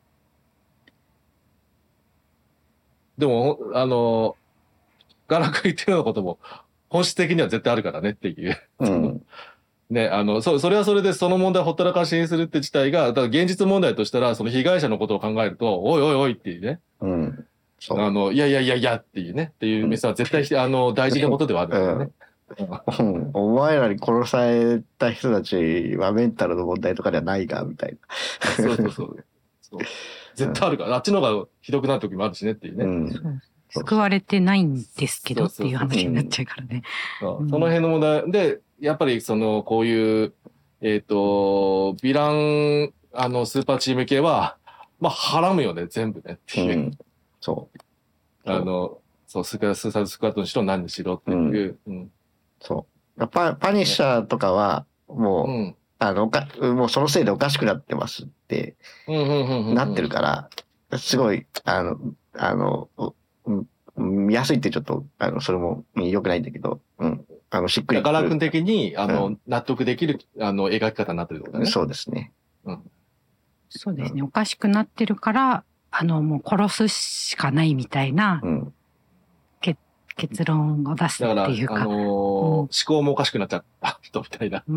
でも、あの、ガラク言ってるようなことも本質的には絶対あるからねっていう。うんね、あの、そ、それはそれでその問題をほったらかしにするって自体が、だから現実問題としたら、その被害者のことを考えると、おいおいおいっていうね。うん。あの、いやいやいやいやっていうね、っていうメスは絶対、うん、あの、大事なことではあるんだよね。 うん。お前らに殺された人たちはメンタルの問題とかではないが、みたいな。 そうそうそう。そう絶対あるから、あっちの方がひどくなる時もあるしねっていうね。うん救われてないんですけどっていう話になっちゃうからね。 その辺の問題で、やっぱりその、こういう、えっと、ヴィラン、あの、スーパーチーム系は、まあ、はらむよね、全部ねっていう。うん、 そう。 あの、そう、スーサイドスクワットにしろ何にしろっていう。うん。うん、 そう。パ、パニッシャーとかは、もう、うん、あの、か、もうそのせいでおかしくなってますって、なってるから、すごい、あの、あの、見やすいってちょっと、あの、それも良くないんだけど、うん。あの、しっくり。 ガラ君的に、あの、うん、納得できる、あの、描き方になってるってことね。 そうですね。 うん。そうですね。おかしくなってるから、あの、もう殺すしかないみたいな、うん、け結論を出すっていうか。 だから、あのーうん、思考もおかしくなっちゃった人みたいな。うん。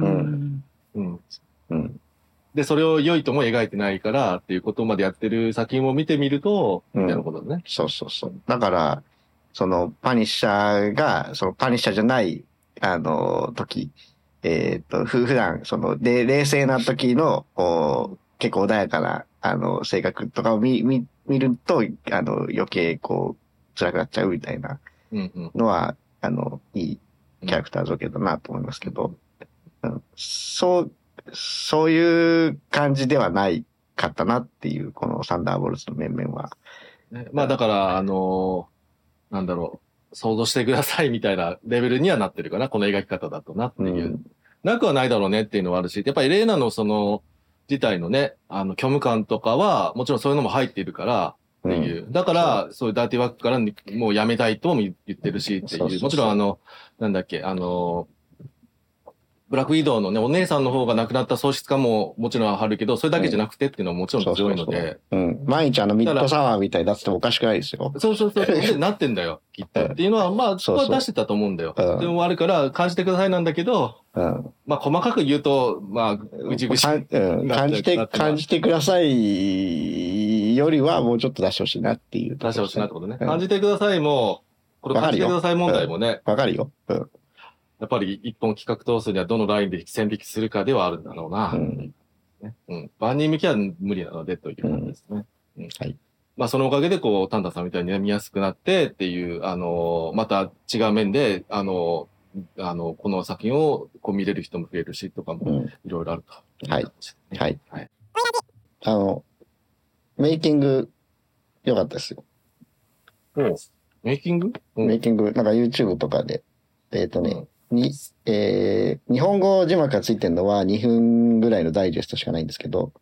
うん。うん。で、それを良いとも描いてないからっていうことまでやってる作品を見てみると、みたいなことね、うん。 そうそうそう。だから、その、パニッシャーが、その、パニッシャーじゃない、あの、時、えっと、普段、その、で、冷静な時の、こう、結構穏やかな、あの、性格とかを見、見、見ると、あの、余計、こう、辛くなっちゃうみたいなのは、うんうん、あの、いいキャラクター造形だなと思いますけど、うん、そう、そういう感じではないかったなっていう、このサンダーボルツの面々は。 ね、まあだから、あのー、なんだろう、想像してくださいみたいなレベルにはなってるかな、この描き方だとなっていう。うん、なくはないだろうねっていうのはあるし、やっぱりレーナのその、自体のね、あの、虚無感とかは、もちろんそういうのも入っているからっていう。うん、だから、そういうダーティーワークからもうやめたいとも言ってるしっていう。そうそうそうもちろんあの、なんだっけ、あの、ブラックウィドウのね、お姉さんの方が亡くなった喪失感ももちろんあるけど、それだけじゃなくてっていうのはもちろん強いので。そうそうそううん。毎日あのミッドサワーみたいになっててもおかしくないですよ。 そうそうそう。で、なってんだよ、きっと。っていうのは、まあ、そこは出してたと思うんだよ。そうそうでもあるから、感じてくださいなんだけど、うん、まあ、細かく言うと、まあ、ぐちぐち、 うん。感じて、感じてくださいよりはもうちょっと出してほしいなっていう、ね。 出してほしいなってことね。うん、感じてくださいも、これ感じてください問題もね。 わかるよ。うんやっぱり一本企画通すにはどのラインで線引きするかではあるんだろうな。うん。うん。万人向きは無理なのでということですね。うん。うん、はい。まあそのおかげでこう、タンタさんみたいに見やすくなってっていう、あのー、また違う面で、あのー、あの、この作品をこう見れる人も増えるしとかもいろいろあると、 うん。はい。はい。はい。あの、メイキング良かったですよ。 おメイキング、 うん、メイキング、なんか YouTube とかで、えっ、ー、とね、うんに、えー、日本語字幕がついてるのはにふんぐらいのダイジェストしかないんですけど、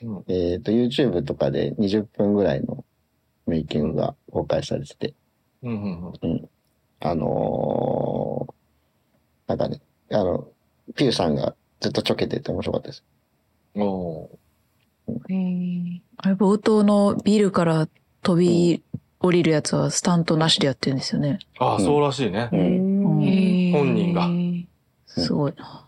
うんえっと、YouTube とかでにじゅっぷんぐらいのメイキングが公開されてて、 うんうんうんうん。あのーなんかね、あの、ピューさんがずっとちょけてて面白かったです。 おへーあれ冒頭のビルから飛び降りるやつはスタントなしでやってるんですよね。 ーああ、そうらしいね。 うん。 うんへー本人がすごいな。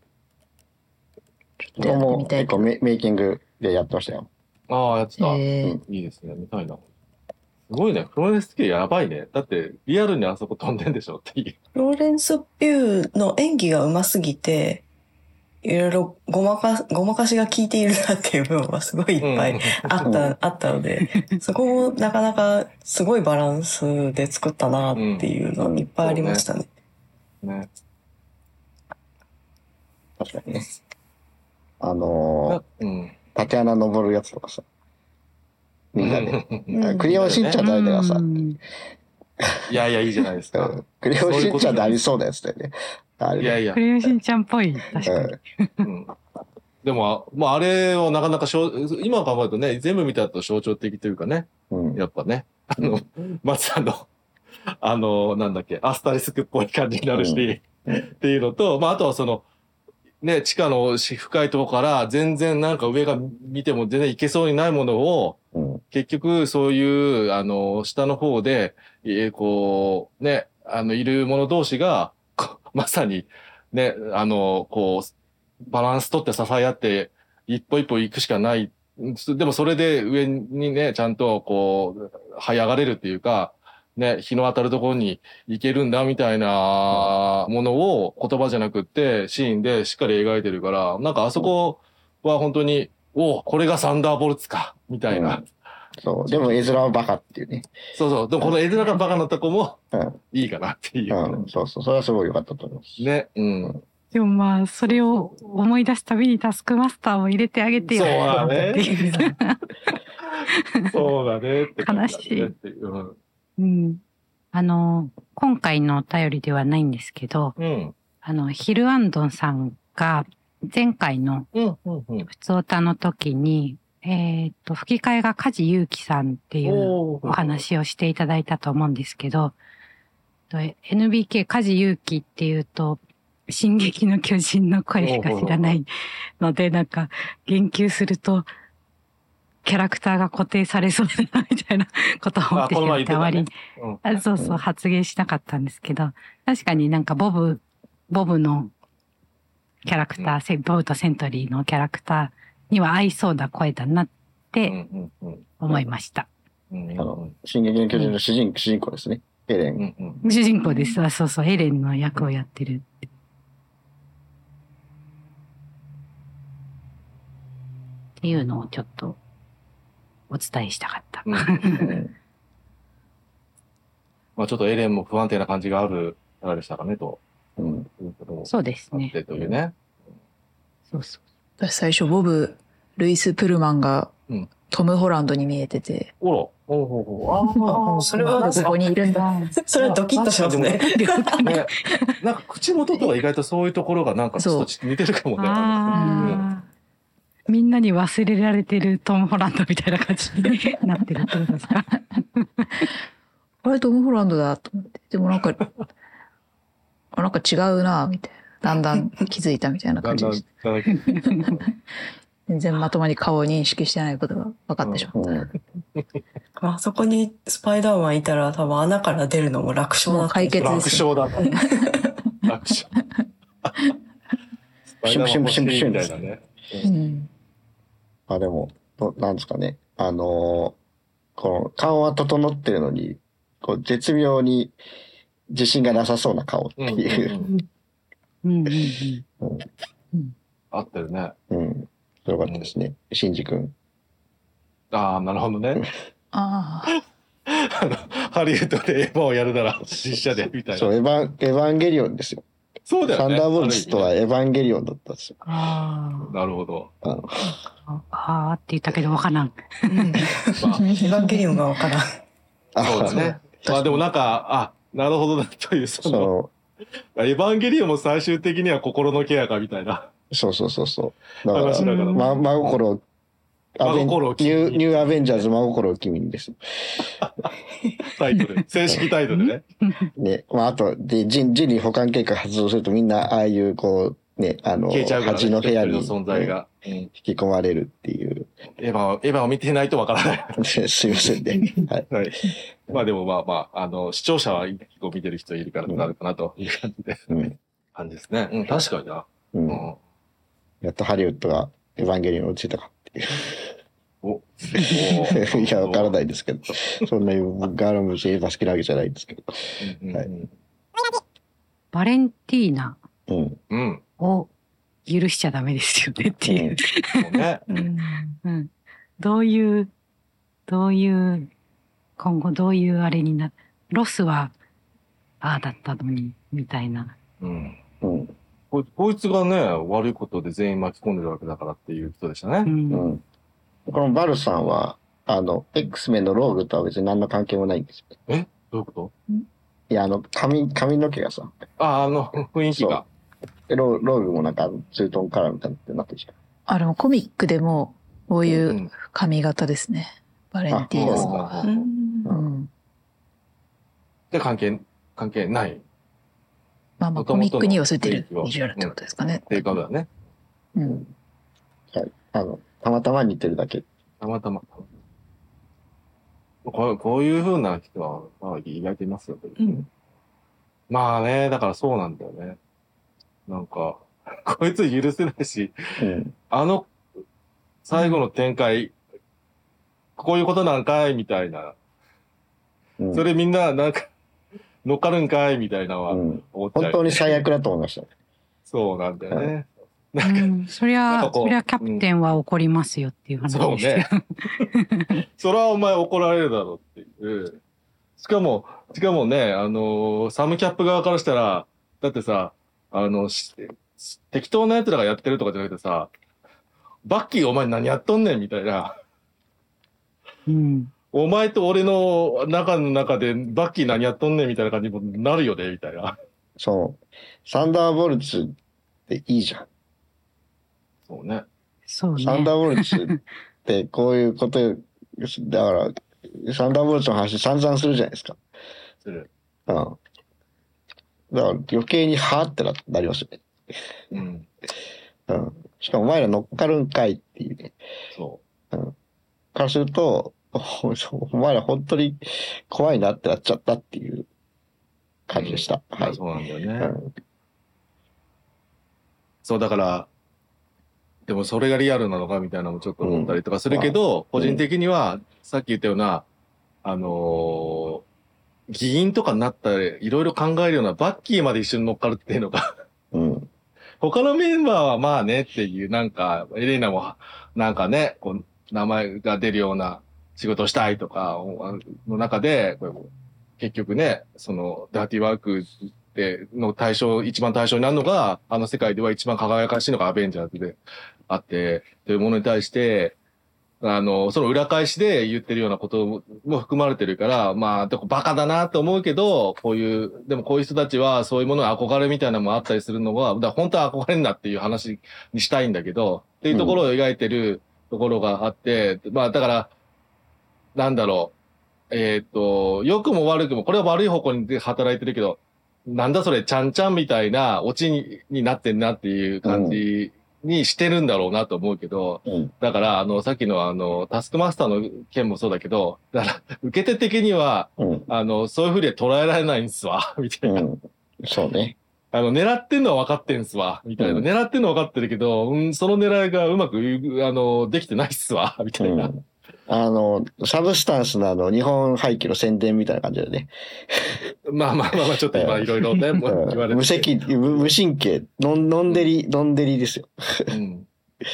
ちょっことれやっても結構みたいけど。 メメイキングでやってましたよ。 ああ、やってた。 えーいいですね。見たいな。すごいね。フローレンス・ピューやばいね。だって、リアルにあそこ飛んでんでしょっていう。 フローレンス・ピューの演技が上手すぎて、いろいろごまか、ごまかしが効いているなっていう部分はすごいいっぱいあった、あったので、そこもなかなかすごいバランスで作ったなっていうのいっぱいありましたね。 ね。 確かにね。あのうん。 ー、縦穴登るやつとかさ。みんなで。 うんクレヨンしんちゃん誰だがさ、 うんいやいや、いいじゃないですか。 うんクレヨンしんちゃんでありそうなやつだよね。あれねいやいやク。レヨンしんちゃんっぽい。確かに。 うんでも、まあ、あれはなかなかしょう、今考えるとね、全部見たと象徴的というかね、 うん。うん。 やっぱね、あの、まずあの、あの、なんだっけ、アスタリスクっぽい感じになるし、 うんっていうのと、まあ、あとはその、ね、地下の深いところから全然なんか上が見ても全然いけそうにないものを、 うん。 結局そういう、あの、下の方で、えーこう、ね、あの、いる者同士が、こまさに、ね、あの、こう、バランス取って支え合って、一歩一歩行くしかない。でもそれで上にね、ちゃんとこう、這い上がれるっていうか、ね、日の当たるところに行けるんだみたいなものを言葉じゃなくってシーンでしっかり描いてるから、なんかあそこは本当に、おこれがサンダーボルツか、みたいな。 うんそう。でも絵面はバカっていうね。 そうそう。でもこの絵面がバカなとこもうん。 いいかなっていう。 うん。そうそう。それはすごい良かったと思います。 ね。うん。 でもまあ、それを思い出すたびにタスクマスターを入れてあげてよ。 そうだねっていうそうだねって感じだね悲しいっていう。うんうん。あの、今回のお便りではないんですけど、 うん。 あの、ヒルアンドンさんが前回のうん。うん。うん。 普通歌の時に、えっと、吹き替えが梶裕貴さんっていうおお話をしていただいたと思うんですけど、と エヌビーケー 梶裕貴っていうと、進撃の巨人の声しか知らないので、なんか言及すると、キャラクターが固定されそうだな、みたいなことを思ってしまって、あまり、 うん。 あそうそう発言しなかったんですけど、確かになんかボブ、ボブのキャラクター、セボブとセントリーのキャラクターには合いそうな声だなっうん。 てうん。うん。 思いました。 うん。 あの、進撃の巨人の主人,、主人公ですね。エレン。 うん。うん。 主人公です。あ、そうそう、エレンの役をやってる。っていうのをちょっとお伝えしたかった。 うんまあちょっとエレンも不安定な感じがあるキャラでしたかね、とうん。 いうこともそうですあっね。 てというね。 そうそう。 私最初ボブ・ルイス・プルマンがうんトム・ホランドに見えてて、 おら、ほうほうほう。ああ、 それはここにいるんだ。 それはドキッとしますね。 ね。なんか口元とか意外とそういうところがなんかちょっと似てるかもね。 ああ、みんなに忘れられてるトム・ホランドみたいな感じになってるってことですか。 あれトム・ホランドだと思って。でもなんか、あなんか違うなみたいな。だんだん気づいたみたいなだんだん、 感じでしだんだんた。全然まともに顔を認識してないことが分かってしまった。 うん。 あそこにスパイダーマンいたら多分穴から出るのも楽勝だもうった。 解決楽ですよ。 勝だった。楽勝。スパイダーマン欲しいみたいなね。 うん。 あ、でも、どなんですかね。あのーこの顔は整ってるのに、こう絶妙に自信がなさそうな顔っていう。 うんうんうん。 合ってるね。 うん。よかったですね。シンジ君。 ああ、なるほどね。 ああ。 あの、ハリウッドでエヴァをやるなら実写でみたいそう、 な。 エヴァン、エヴァンゲリオンですよ。 そうだよね。 サンダーボルツとはエヴァンゲリオンだったんですよ。 あなるほど。 うんあ、ああって言ったけどわからん。 うんエヴァンゲリオンがわからん。 そうだね。まあでもなんか、あ、なるほどなという、その、 そエヴァンゲリオンも最終的には心のケアかみたいなう、そうそうそうそう。だから、 話だから。 うんま、真心アベン真心をニ君にュー、ニューアベンジャーズ真心を君にです。 タイトル。正式タイトルね。 ね。まあ、あと、で、人、人類保管計画発動するとみんな、ああいう、こう、ね、あの、 消えちゃうからね。 恥の部屋に、 一人の存在が。うん引き込まれるっていう。 エヴァを、エヴァを見てないとわからない。 すいませんね。はい。 はい。まあでもまあまあ、あの、視聴者は結構見てる人いるからなるかなという感じで。 うん。 感じですね。うん、確かにな。 う。 うんん。 やっとハリウッドがエヴァンゲリオンに落ちたかっていう。 お。 いや、わからないですけど。そんなにガーラムシエヴァ好きなわけじゃないですけど。 うんうんうん。 バレンティーナうん。 うん。 を許しちゃダメですよねっていうう。 そうね。 うんうん。どういう、どういう、今後どういうあれにな、ロスは、ああだったのに、みたいな。 うん。 うん。 こいこいつがね、悪いことで全員巻き込んでるわけだからっていう人でしたう。 ね。 うんん。このバルさんは、あの、X メンのローグとは別に何の関係もないんですよ。 えどういうこといや、あの、髪、髪の毛がさ、 あ、あの、雰囲気が。 でローローグもなんかツートンカラーみたいになってるじあ、でもコミックでも、こういううん髪型ですね。バレンティーナさんは。 うんうん。 で、関係、関係ないっまあまあ、コミックに寄せてるビジュアルってことですかね。 ていうことだね。 うん。 ゃん。はい。あの、たまたま似てるだけ。 たまたま。こうこういう風な人は、まあ、意外といますよ。 うんまあね、だからそうなんだよね。なんか、こいつ許せないし、 うん。 あの、最後の展開、こういうことなんかいみたいな。 うん。 それみんな、なんか、乗っかるんかいみたいなのはうん。 思っちゃう。 本当に最悪だと思いました。 そうなんだよね。 うん、そりゃ、 なんかこうそりゃキャプテンは怒りますよっていう話そうですよ。 ね。それはお前怒られるだろうっていう。しかも、しかもね、あのーサムキャップ側からしたら、だってさ、あの、し適当な奴らがやってるとかじゃなくてさ、バッキーお前何やっとんねんみたいな。 うん。 お前と俺の中の中でバッキー何やっとんねんみたいな感じにもなるよね、みたいな。 そう。サンダーボルツっていいじゃん。 そうね。 そうね。 サンダーボルツってこういうこと、だから、サンダーボルツの話散々するじゃないですか。 する。 うん。だから余計にはーってななりますよね。 うん。 うん。しかもお前ら乗っかるんかいっていうね。 そからすると、おお前ら本当に怖いなってなっちゃったっていうう。 感じでした。 まあはい。 そうなんだよね。 うんそう、だから、でもそれがリアルなのかみたいなのもちょっと思ったりとかするけど、 うん個人的には、さっき言ったような、あのー議員とかになったらいろいろ考えるようなバッキーまで一緒に乗っかるっていうのが、 うん。 他のメンバーはまあねっていう、なんか、エレーナも、なんかね、こう、名前が出るような仕事をしたいとか、の中で、これ結局ね、その、ダーティーワークでの対象、一番対象になるのが、あの世界では一番輝かしいのがアベンジャーズであって、というものに対して、あの、その裏返しで言ってるようなことも含まれてるから、まあ、でもバカだなと思うけど、こういう、でもこういう人たちはそういうものに憧れみたいなのもあったりするのは、だから本当は憧れんなっていう話にしたいんだけど、っていうところを描いてるところがあって、まあだから、なんだろう、えっと、良くも悪くも、これは悪い方向に働いてるけど、なんだそれ、ちゃんちゃんみたいなオチにになってんなっていう感じにしてるんだろうなと思うけど、 うん。 だから、あの、さっきのあの、タスクマスターの件もそうだけど、だから、受け手的には、 うん。 あの、そういうふうには捉えられないんすわ、みたいな。 うん。そうね。 あの、狙ってんのは分かってんすわ、みたいな。 うん狙ってんのは分かってるけど、うん、その狙いがうまく、あの、できてないっすわ、みたいな。 うん。あの、サブスタンスのあの、日本廃棄の宣伝みたいな感じだよね。 まあまあまあまあ、ちょっと今いろいろね、もう言われて。 無責、無無神経、のん、のんでり、のんでりですよ。 うん。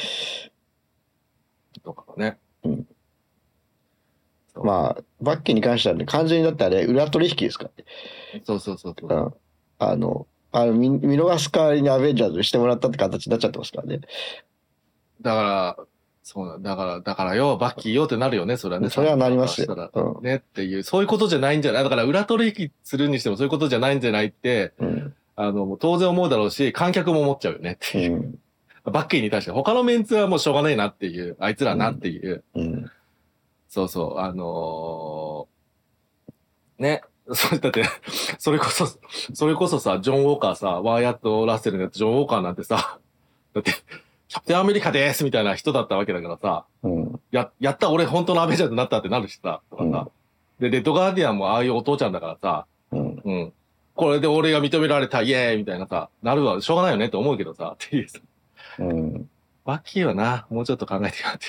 とかね。 うんそうまあ、バッキーに関してはね、完全にだってあれ、裏取引ですからね。 そうそうそうそうう。ん。あの、あの見見逃す代わりにアベンジャーズにしてもらったって形になっちゃってますからね。 だから、そうなんだから、だからよ、バッキーよってなるよね、それはね。 それはなりますよしたらうんねっていう、そういうことじゃないんじゃないだから裏取引するにしてもそういうことじゃないんじゃないって、 うん。 あの、もう当然思うだろうし、観客も思っちゃうよねっていう。 うん。 バッキーに対して他のメンツはもうしょうがないなっていう、あいつらなっていう。 うん。 そうそう、あのー、ね。そうだって、それこそ、それこそさ、ジョン・ウォーカーさ、ワーヤット・ラッセルのやつ、ジョン・ウォーカーなんてさ、だって、キャプテンアメリカですみたいな人だったわけだからさ、 うん、 や、やった俺本当のアベンジャーズになったってなるしさ、とかさ、うん、で、レッドガーディアンもああいうお父ちゃんだからさ、うん、うん。これで俺が認められた、イエーイみたいなさ、なるわ、しょうがないよねって思うけどさ、っていうさ。うん。バッキーはな、もうちょっと考えてやって。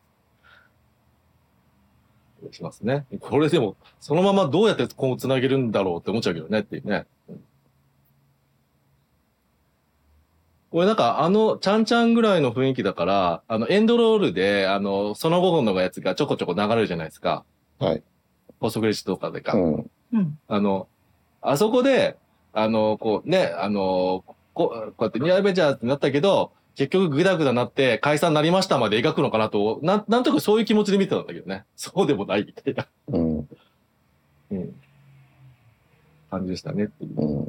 しますね。これでも、そのままどうやって今後繋げるんだろうって思っちゃうけどねっていうね。うん、これなんかあの、ちゃんちゃんぐらいの雰囲気だから、あの、エンドロールで、あの、その後のやつがちょこちょこ流れるじゃないですか。 はい。 ポストクレジットとかでか。 うん。 あの、あそこで、あの、こうね、あの、こう、こうやってニューアベンジャーズってなったけど、結局グダグダなって解散になりましたまで描くのかなと、なん、なんとなくそういう気持ちで見てたんだけどね。そうでもないみたいな。うん。うん。感じでしたねっていう。うん。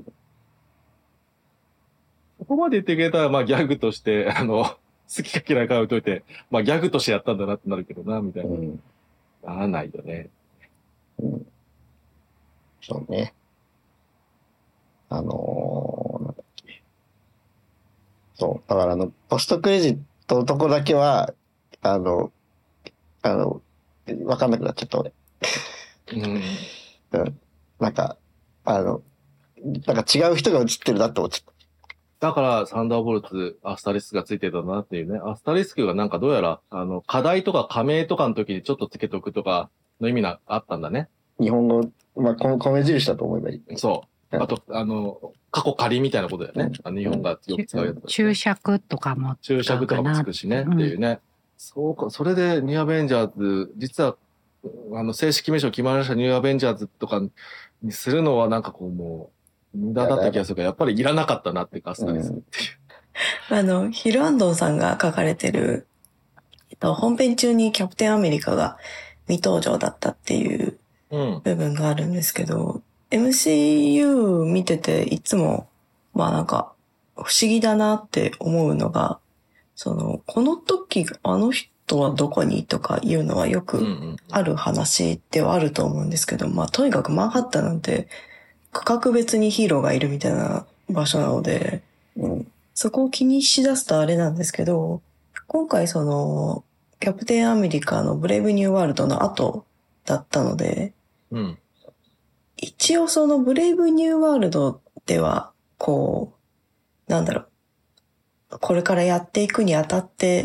そこまで言ってくれたら、まあギャグとして、あの、好きか嫌いか置いといて、まあギャグとしてやったんだなってなるけどな、みたいな。うん。ならないよね。 うん。そうね。あのー、なんだっけ。そう。だからあの、ポストクレジットのとこだけは、あの、あの、わかんなくなっちゃった俺。うん。うん。なんか、あの、なんか違う人が映ってるなって思っちゃった。 だから、サンダーボルツ、アスタリスクがついてたんだなっていうね。アスタリスクがなんかどうやら、あの、課題とか加盟とかの時にちょっとつけとくとかの意味があったんだね。 日本の、まあ、米印だと思えばいい。 そう。あと、あの、過去仮みたいなことだよね。うん、日本がよく使うやつ、ね。 注釈とかも。 注釈とかもつくしね、うん、っていうね。そうか、それでニューアベンジャーズ、実は、あの、正式名称決まりましたニューアベンジャーズとかにするのはなんかこうもう、無駄だった気がするから、やっぱりいらなかったなってか、スタリスクっていう。 うん、あの、ヒルアンドンさんが書かれてる、えっと、本編中にキャプテンアメリカが未登場だったっていう部分があるんですけど、うん、エムシーユー 見てていつも、まあなんか、不思議だなって思うのが、その、この時、あの人はどこにとかいうのはよくある話ではあると思うんですけど、まあとにかくマンハッタンなんて、区画別にヒーローがいるみたいな場所なので、うん、そこを気にしだすとあれなんですけど、今回その、キャプテンアメリカのブレイブニューワールドの後だったので、うん、一応そのブレイブニューワールドでは、こう、なんだろう、これからやっていくにあたって、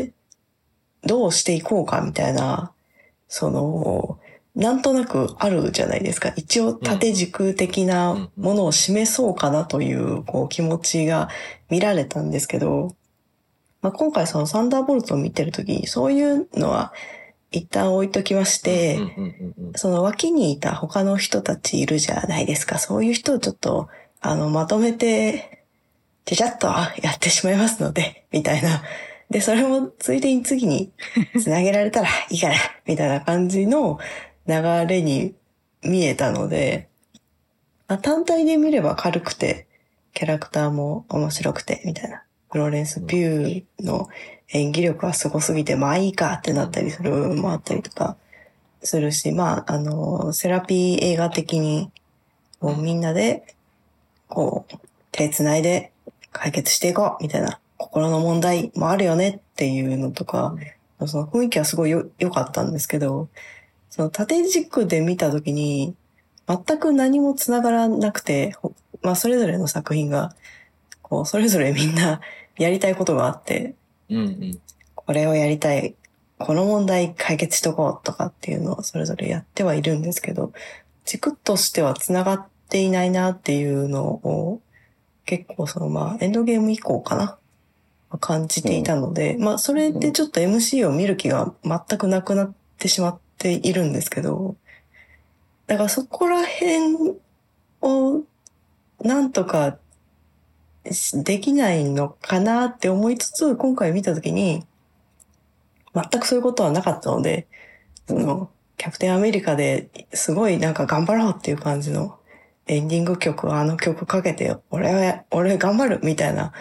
どうしていこうかみたいな、その、なんとなくあるじゃないですか。一応縦軸的なものを示そうかなという、こう気持ちが見られたんですけど、まあ、今回そのサンダーボルトを見てるときにそういうのは一旦置いときまして、その脇にいた他の人たちいるじゃないですか。そういう人をちょっと、あの、まとめて、ちゃちゃっとやってしまいますので、みたいな。で、それもついでに次に繋げられたらいいかな、みたいな感じの流れに見えたので、まあ、単体で見れば軽くて、キャラクターも面白くて、みたいな。フローレンス・ピューの演技力はすごすぎて、まあいいかってなったりする部分もあったりとかするし、まあ、あの、セラピー映画的に、こうみんなで、こう、手繋いで解決していこう、みたいな。心の問題もあるよねっていうのとか、その雰囲気はすごいよ、良かったんですけど、その縦軸で見たときに、全く何も繋がらなくて、まあそれぞれの作品が、こう、それぞれみんなやりたいことがあって、うんうん、これをやりたい、この問題解決しとこうとかっていうのをそれぞれやってはいるんですけど、軸としては繋がっていないなっていうのを、結構そのまあエンドゲーム以降かな感じていたので、うん、まあそれでちょっと エムシーユー を見る気が全くなくなってしまっているんですけど、だからそこら辺をなんとかできないのかなって思いつつ、今回見たときに全くそういうことはなかったので、そのキャプテンアメリカですごいなんか頑張ろうっていう感じのエンディング曲、あの曲かけて、俺は、俺頑張るみたいな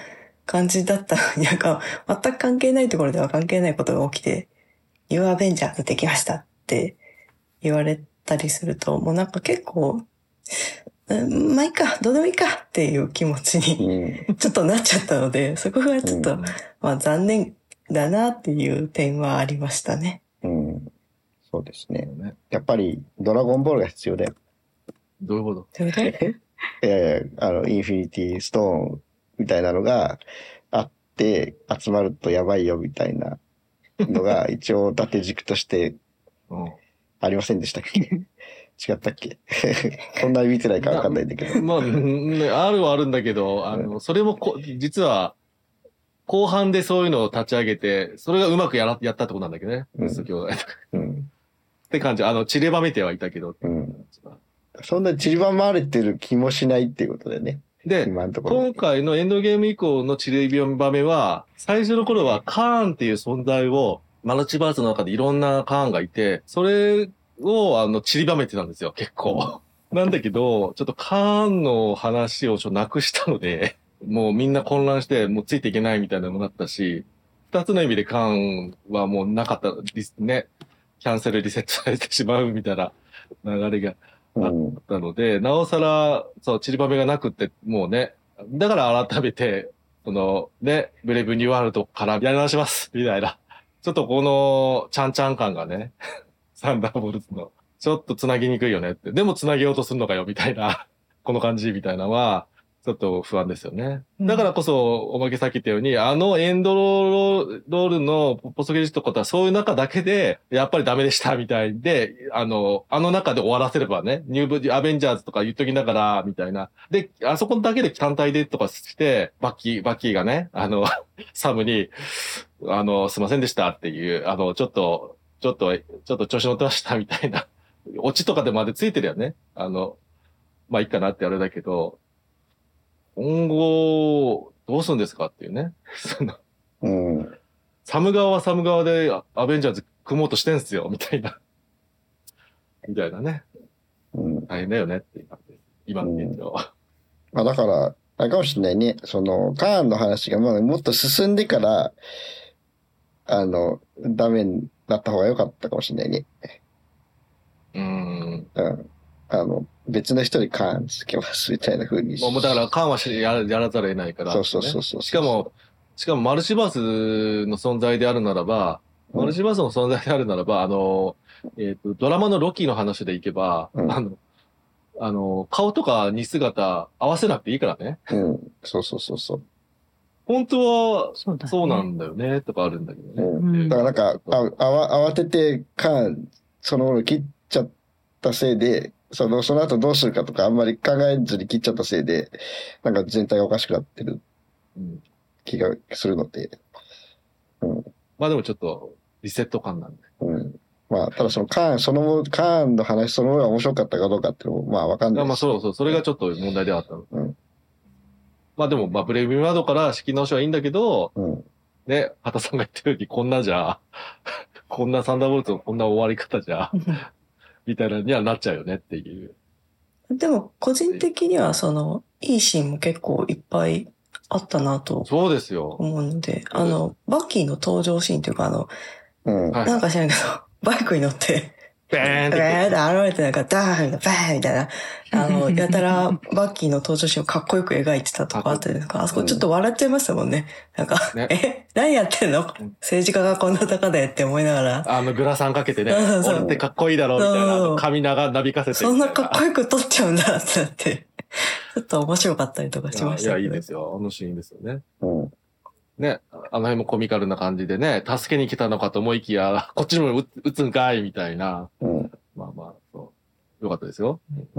感じだったのに、なんか全く関係ないところでは関係ないことが起きて、New Avengers できましたって言われたりすると、もうなんか結構、うん、まあいいか、どうでもいいかっていう気持ちにちょっとなっちゃったので、そこがちょっと、まあ残念だなっていう点はありましたね。 うん。そうですね。やっぱりドラゴンボールが必要だよ。 どういうことそれでいやいや、あの、インフィニティストーンみたいなのがあって集まるとやばいよみたいなのが一応縦軸としてありませんでしたっけ？違ったっけ？そんなに見てないかわかんないんだけど。 まあ、ね、あるはあるんだけど、あの、それもこ、実は、後半でそういうのを立ち上げて、それがうまくやら、やったってことなんだけどね。 うん。 兄弟うん。 って感じ。あの、散りばめてはいたけど。 うん。そんな散りばまれてる気もしないっていうことだよね。 で、 今のところ今回のエンドゲーム以降の散りばめは、最初の頃はカーンっていう存在を、マルチバースの中でいろんなカーンがいて、それをあの散りばめてたんですよ、結構。なんだけど、ちょっとカーンの話をちょっとなくしたので、もうみんな混乱して、もうついていけないみたいなのもなったし、二つの意味でカーンはもうなかったですね。キャンセルリセットされてしまうみたいな流れがあったので、うん、なおさら、そう、散りばめがなくって、もうね、だから改めて、その、ね、ブレイブニューワールドからやり直します、みたいな。ちょっとこの、ちゃんちゃん感がね、サンダーボルトの、ちょっと繋ぎにくいよねって。でも繋げようとするのかよ、みたいな、この感じ、みたいなのは、ちょっと不安ですよね。だからこそ、おまけさっき言ったように、あのエンドロールのポストクレジットとかはそういう中だけで、やっぱりダメでしたみたいで、あの、あの中で終わらせればね、ニューブ、アベンジャーズとか言っときながら、みたいな。で、あそこだけで単体でとかして、バッキー、バッキーがね、あの、サムに、あの、すいませんでしたっていう、あの、ちょっと、ちょっと、ちょっと調子乗ってましたみたいな。オチとかでまでついてるよね。あの、まあいいかなってあれだけど、今後、どうするんですかっていうね。その、 うん。 サム側はサム側でアベンジャーズ組もうとしてんすよ、みたいな。みたいなね。 うん。 大変だよねっていう感じです。今の現状は。 まあだから、あれかもしれないね。その、カーンの話がまあもっと進んでから、あの、ダメになった方が良かったかもしれないね。 うーん。 うん。あの、別の人にカーンつけますみたいな風に。 もうだからカーンはし や, やらざるを得ないから、ね。 そうそうそうそう。 しかも、しかもマルチバースの存在であるならば、うん、マルチバースの存在であるならば、あの、えっ、ー、と、ドラマのロキの話でいけば、うん、あの、あの、顔とか似姿合わせなくていいからね。 うん。そうそうそうそう。 本当は、そうなんだよね、とかあるんだけどね。 うん、だからなんか、あ、あわ、慌ててカーン、その切っちゃったせいで、その、その後どうするかとかあんまり考えずに切っちゃったせいで、なんか全体がおかしくなってる気がするので。 うん。まあでもちょっとリセット感なんで。 うん。まあ、ただそのカーン、その、カーンの話そのものが面白かったかどうかっていうのも、まあわかんない。 まあそうそう、それがちょっと問題ではあったの。 うん。 まあでも、まあブレイブワードから仕切り直しはいいんだけど、 うん。 ね、畑さんが言ったようにこんなじゃ、こんなサンダーボルトのこんな終わり方じゃ、みたいなにはなっちゃうよねっていう。 でも、個人的には、その、いいシーンも結構いっぱいあったなと。 そうですよ。 思うので、あの、バッキーの登場シーンというか、あの、 うん、 なんか知らんけど、バイクに乗って、 バーンって。 バーンって現れてなんか、ダーンバーンみたいな、あの、やたらバッキーの登場シーンをかっこよく描いてたとかあったりとか、あそこちょっと笑っちゃいましたもんね。なんか、ね、え、何やってんの政治家がこんな高でって思いながら。 あの、グラサンかけてね、俺ってかっこいいだろ、みたいな、髪長なびかせて。 そんなかっこよく撮っちゃうんだってなって、ちょっと面白かったりとかしましたけど。いや、いやいいですよ。あのシーンですよね。 うん。 ね、あの辺もコミカルな感じでね、助けに来たのかと思いきや、こっちにも撃つんかい、みたいな。 うん。 まあまあ、そう。よかったですよ。 うん。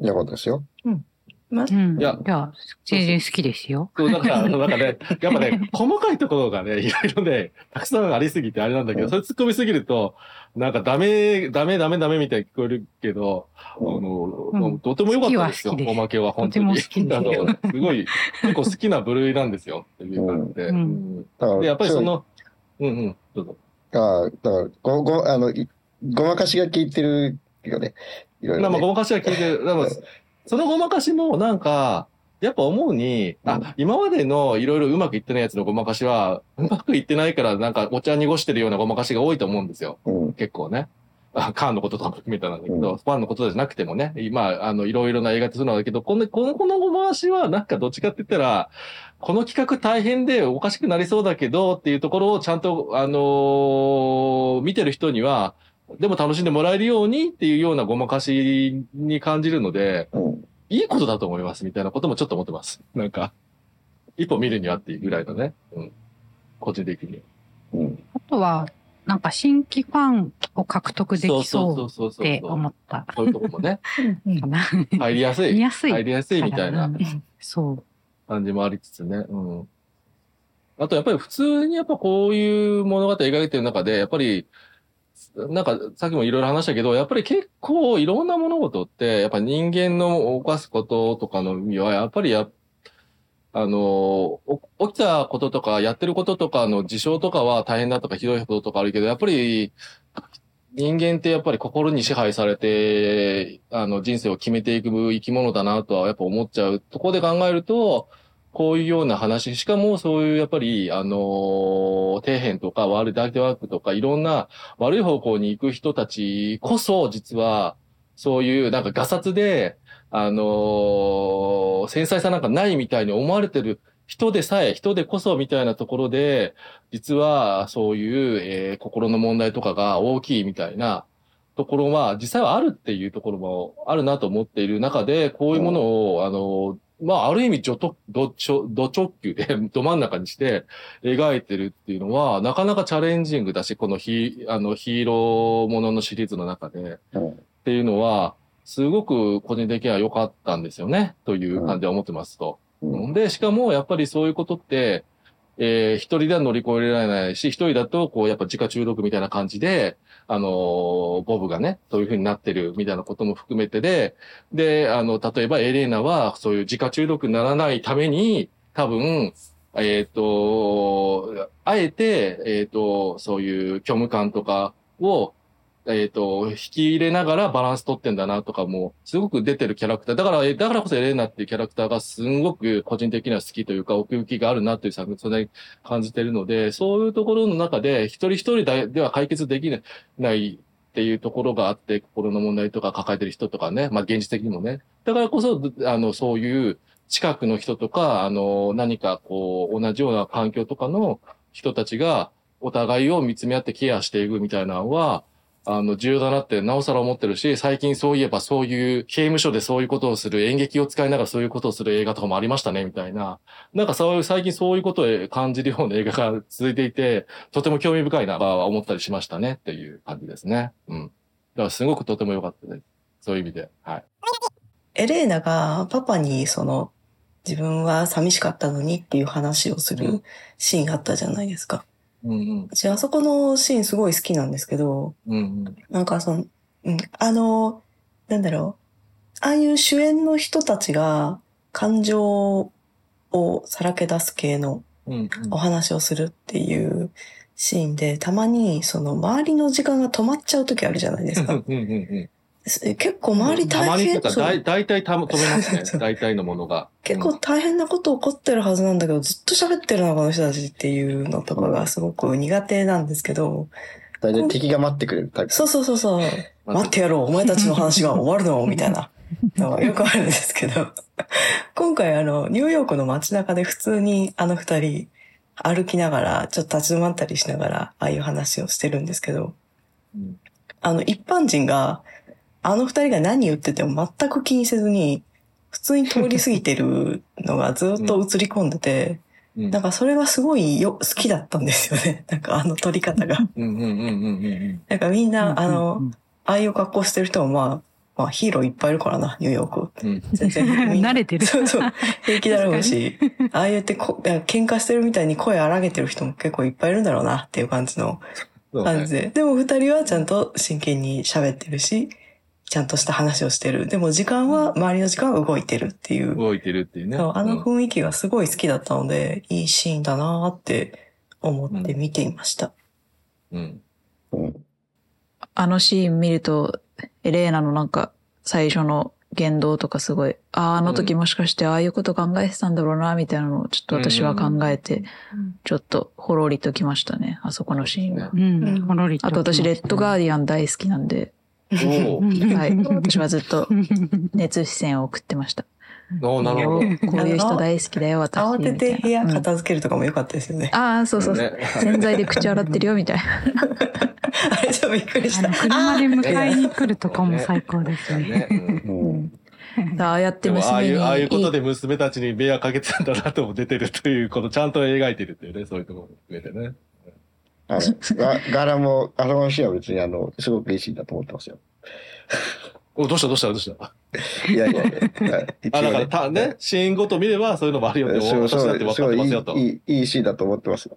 よかったですよ。 うん。まあ、 うん。 いや、 いや、全然好きですよ。 そう、だから、なんかね、やっぱね、細かいところがね、いろいろね、たくさんありすぎてあれなんだけど、うん、それ突っ込みすぎると、なんかダメ、ダメ、ダメ、ダメみたいに聞こえるけど、うん、あの、うん、とても良かったですよ、おまけは、本当に。 とても好きですよ。 あの、すごい、結構好きな部類なんですよ、っていう感じで。うん、だからで、やっぱりその、うんうん、どうぞ。 ああ、だから、ご、ご、あの、ごまかしが効いてるよね。いろいろ、ね。 まあ、ごまかしが効いてる。でもそのごまかしも、なんか、 やっぱ思うに、 うんあ、今までのいろいろうまくいってないやつのごまかしは、うまくいってないからなんかお茶濁してるようなごまかしが多いと思うんですよ。 うん。 結構ね。あカーンのこととかも含めたなんだけど、 うんファンのことじゃなくてもね、今、あの、いろいろな映画ってそうなんだけど、この、この、このごまかしはなんかどっちかって言ったら、この企画大変でおかしくなりそうだけどっていうところをちゃんと、あのー見てる人には、でも楽しんでもらえるようにっていうようなごまかしに感じるので、 うん。 いいことだと思いますみたいなこともちょっと思ってます。なんか、一歩見るにはっていうぐらいのね、うん。個人的に。 うん。 あとは、なんか新規ファンを獲得できそうそうって思ったそういうとこもね、 かな。 入りやすい。 見やすい。 入りやすいみたいなうんそう。 感じもありつつね。うん。あとやっぱり普通にやっぱこういう物語描いてる中で、やっぱり、なんかさっきもいろいろ話したけど、やっぱり結構いろんな物事って、やっぱ人間の犯すこととかの意味は、やっぱりや、あの、お起きたこととか、やってることとかの事象とかは大変だとかひどいこととかあるけど、やっぱり人間ってやっぱり心に支配されて、あの人生を決めていく生き物だなとはやっぱ思っちゃうところで考えると、こういうような話、しかもそういうやっぱり、あの、底辺とか悪いダークワークとかいろんな悪い方向に行く人たちこそ、実は、そういうなんかガサツで、あの、繊細さなんかないみたいに思われてる人でさえ、人でこそみたいなところで、実はそういう、えー心の問題とかが大きいみたいなところは、実際はあるっていうところもあるなと思っている中で、こういうものを、あの、まあ、ある意味、ド直、ド直ド直球でど真ん中にして描いてるっていうのは、なかなかチャレンジングだし、このヒあのヒーローもののシリーズの中で、 うんっていうのは、すごく個人的には良かったんですよね、という感じは思ってますと。 うんで、しかも、やっぱりそういうことって、えー一人では乗り越えられないし、一人だと、こう、やっぱ自家中毒みたいな感じで、あのーボブがね、そういう風になってるみたいなことも含めてで、で、あの、例えばエレーナは、そういう自家中毒にならないために、多分、えっ、と、あえて、えっ、と、そういう虚無感とかを、えっ、と、引き入れながらバランス取ってんだなとかも、すごく出てるキャラクター。だから、えだからこそエレーナっていうキャラクターがすんごく個人的には好きというか、奥行きがあるなという作品で感じてるので、そういうところの中で、一人一人だでは解決できないっていうところがあって、心の問題とか抱えてる人とかね、まあ現実的にもね。だからこそ、あの、そういう近くの人とか、あの、何かこう、同じような環境とかの人たちが、お互いを見つめ合ってケアしていくみたいなのは、あの、重要だなってなおさら思ってるし、最近そういえばそういう刑務所でそういうことをする、演劇を使いながらそういうことをする映画とかもありましたね、みたいな。なんかそういう、最近そういうことを感じるような映画が続いていて、とても興味深いなとは思ったりしましたね、っていう感じですね。うん。だからすごくとても良かったです。そういう意味で。はい。 エレーナがパパにその自分は寂しかったのにっていう話をするシーンがあったじゃないですか。 うんうん。 私あそこのシーンすごい好きなんですけど、 うんうん。 なんかその、うん、あの、なんだろう、ああいう主演の人たちが感情をさらけ出す系のうんうん。 お話をするっていうシーンで、たまにその周りの時間が止まっちゃう時あるじゃないですか。 うんうんうん。 結構周り大変。 たまにというか、 そうだい大体た止めますねそう。 大体のものが。 結構大変なこと起こってるはずなんだけど、ずっと喋ってるな、この人たちっていうのとかがすごく苦手なんですけど、 大体敵が待ってくれるタイプ。 そうそうそうそう、待ってやろう、お前たちの話が終わるのみたいなのがよくあるんですけど、今回あの、ニューヨークの街中で普通にあの二人歩きながら、ちょっと立ち止まったりしながら、ああいう話をしてるんですけど、 うんあの、一般人が、あの二人が何言ってても全く気にせずに、普通に通り過ぎてるのがずっと映り込んでて、 うんなんかそれがすごいよ、好きだったんですよね。なんかあの撮り方が。 うんうんうんうんうんなんかみんな、あうんの、 うんああいう格好してる人もまあ、まあヒーローいっぱいいるからな、ニューヨーク。 うん。 全然みんな慣れてるそうそう。平気だろうし、ああ言ってこいや喧嘩してるみたいに声荒げてる人も結構いっぱいいるんだろうなっていう感じのそうね感じで。でも二人はちゃんと真剣に喋ってるし、ちゃんとした話をしてる。でも時間は、周りの時間は動いてるっていう。 動いてるっていうね。 そうあのうん雰囲気がすごい好きだったので、いいシーンだなーって思って見ていました。 うん。 うん。 あのシーン見ると、エレーナのなんか最初の言動とかすごい、ああ、あの時もしかしてああいうこと考えてたんだろうな、みたいなのをちょっと私は考えて、ちょっとほろりときましたね、あそこのシーンは。 うん、ほろりと。 あと私、レッドガーディアン大好きなんで、 おーはい。私はずっと熱視線を送ってました。 おーなるほど。 こういう人大好きだよ、私。 慌てて部屋みたいな片付けるとかも良かったですよね。 うんああ、そうそうそう。 ね洗剤で口洗ってるよ、みたいな。 あれちょっとびっくりした。 あの車で迎えに来るとかも最高ですね。 ねうんうんああやってでもああいう、 娘にああいうことで娘たちに迷惑かけてたんだなとも出てるという、このちゃんと描いてるっていうね、そういうところも含めてね。 あのが柄も、あのシーンは別にあの、すごくいいシーンだと思ってますよ。 お、どうしたどうしたどうしたいやいやいや、はい一あ、だ応からた、ね、シーンごと見ればそういうのもあるよって、 そう私だって分そうすごいかってますよと。 いい、いいいいシーンだと思ってますよ。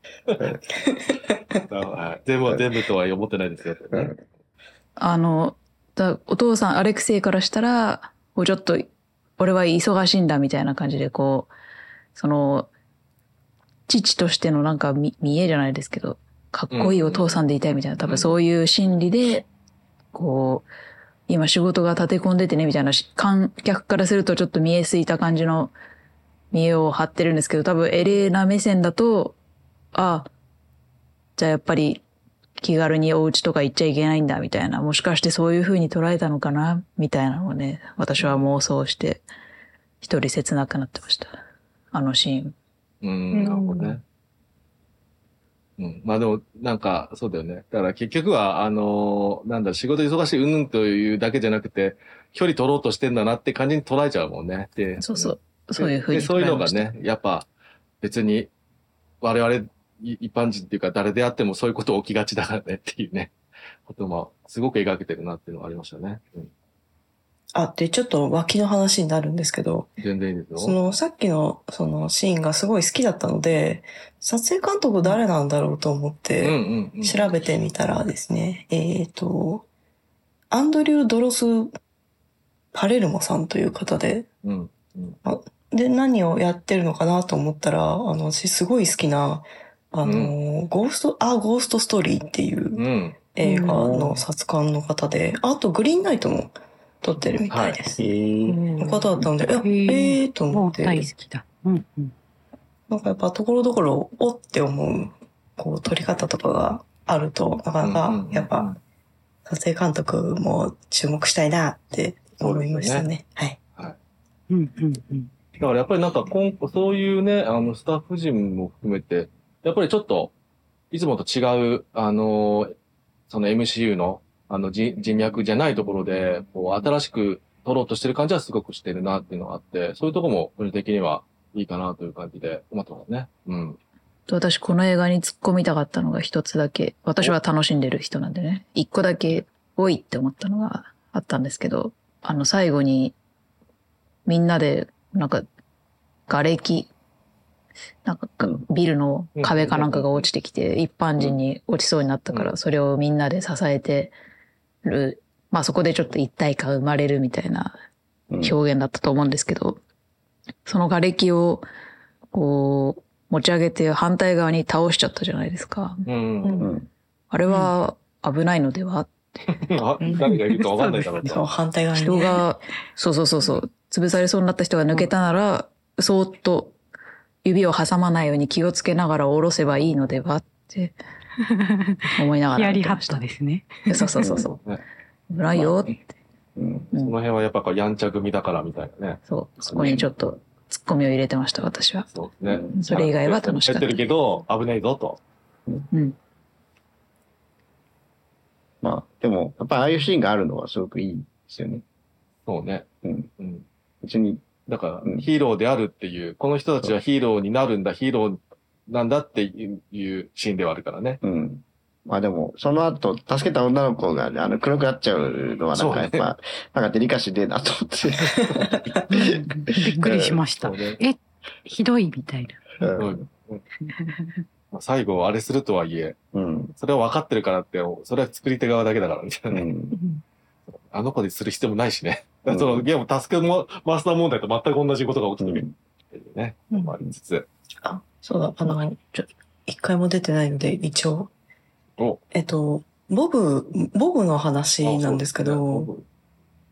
はい全部は全部とは思ってないですよってね。 あの、だお父さん、アレクセイからしたら、こうちょっと、俺は忙しいんだみたいな感じで、こう、その、父としてのなんか見、見えじゃないですけど、かっこいいお父さんでいたいみたいな、多分そういう心理で、こう、今仕事が立て込んでてね、みたいな、観客からするとちょっと見えすいた感じの見栄を張ってるんですけど、多分エレーナ目線だと、あ、じゃあやっぱり気軽にお家とか行っちゃいけないんだ、みたいな、もしかしてそういう風に捉えたのかな、みたいなのをね、私は妄想して、一人切なくなってました。あのシーン。 うん、なるほどね。うん。まあでも、なんか、そうだよね。だから結局は、あのーなんだ、仕事忙しいうんぬんというだけじゃなくて、距離取ろうとしてんだなって感じに捉えちゃうもんね。で、 そうそう。 でそういう風にでそういうのが捉えましたね、やっぱ、別に、我々、い一般人っていうか誰であってもそういうこと起きがちだからねっていうね、ことも、すごく描けてるなっていうのがありましたね。うん。 あ、で、ちょっと脇の話になるんですけど、 全然いいですよ。 その、さっきの、そのシーンがすごい好きだったので、撮影監督誰なんだろうと思っうんて、 うんうん。 調べてみたらですね、えっと、アンドリュー・ドロス・パレルモさんという方で、 うんうん。 で、何をやってるのかなと思ったら、あの、私すごい好きな、あの、ゴースト、あ、ゴーストストーリーっていううん。 映画の撮監の方で、あとグリーンナイトも撮ってるみたいです。 へーの方だったので、いやえーと思もうって、 大好きだ。うんうん。 なんかやっぱところどころ、おって思う、こう、撮り方とかがあると、なかなか、やっぱ、撮影監督も注目したいなって思いましたね。はい。 うんうんうん。 だからやっぱりなんか今後そういうね、あの、スタッフ陣も含めて、やっぱりちょっと、いつもと違う、あの、その エムシーユー の、あの人、人脈じゃないところで、こう、新しく撮ろうとしてる感じはすごくしてるなっていうのがあって、そういうところも、個人的にはいいかなという感じで思ってますね。うん。 私この映画に突っ込みたかったのが一つだけ、私は楽しんでる人なんでね、一個だけ、おいって思ったのがあったんですけど、あの最後に、みんなで、なんか、瓦礫、なんかビルの壁かなんかが落ちてきて、一般人に落ちそうになったから、それをみんなで支えてる、まあそこでちょっと一体感生まれるみたいな表現だったと思うんですけど、その瓦礫を、こう、持ち上げて反対側に倒しちゃったじゃないですか。 うん。 うんあれは危ないのでは、 あ誰がいるかわかんないだろうそう、 と。 反対側に、ね。 人が、そうそうそうそう、潰されそうになった人が抜けたなら、そーっと指を挟まないように気をつけながら下ろせばいいのではって思いながらヒヤリハッ見てました。 トですね。 そうそうそうそう。 ね危ないよって。 うんその辺はやっぱこうやんちゃ組だからみたいなね。 そう。そこにちょっとツッコミを入れてました、私は。 そうですね。 それ以外は楽しかったやってるけど、危ないぞと。 うん。 まあ、でも、やっぱああいうシーンがあるのはすごくいいですよね。 そうね。 うん。 うん。 別に、 だから、 うんヒーローであるっていう、この人たちはヒーローになるんだ、ヒーローなんだっていういうシーンではあるからね。 うん。まあでも、その後、助けた女の子が、ね、あの、黒くなっちゃうのはなんかやっぱ、 そうなんかデリカシーねえなと思って。 びっくりしましたそう。ね。 え、ひどいみたいな。 ううんんまあ最後あれするとはいえ、 うん。 それは分かってるからって、それは作り手側だけだからみたいうなね。 ん。 うんあの子でする必要もないしね。 うんそのゲーム助けもマスター問題と全く同じことが起きてるうん。 っていうね。 うんまあありつつ。 あ、そうだ、あの、ちょ、一回も出てないので、一応。 おえっと、ボブ、ボブの話なんですけあど、 そう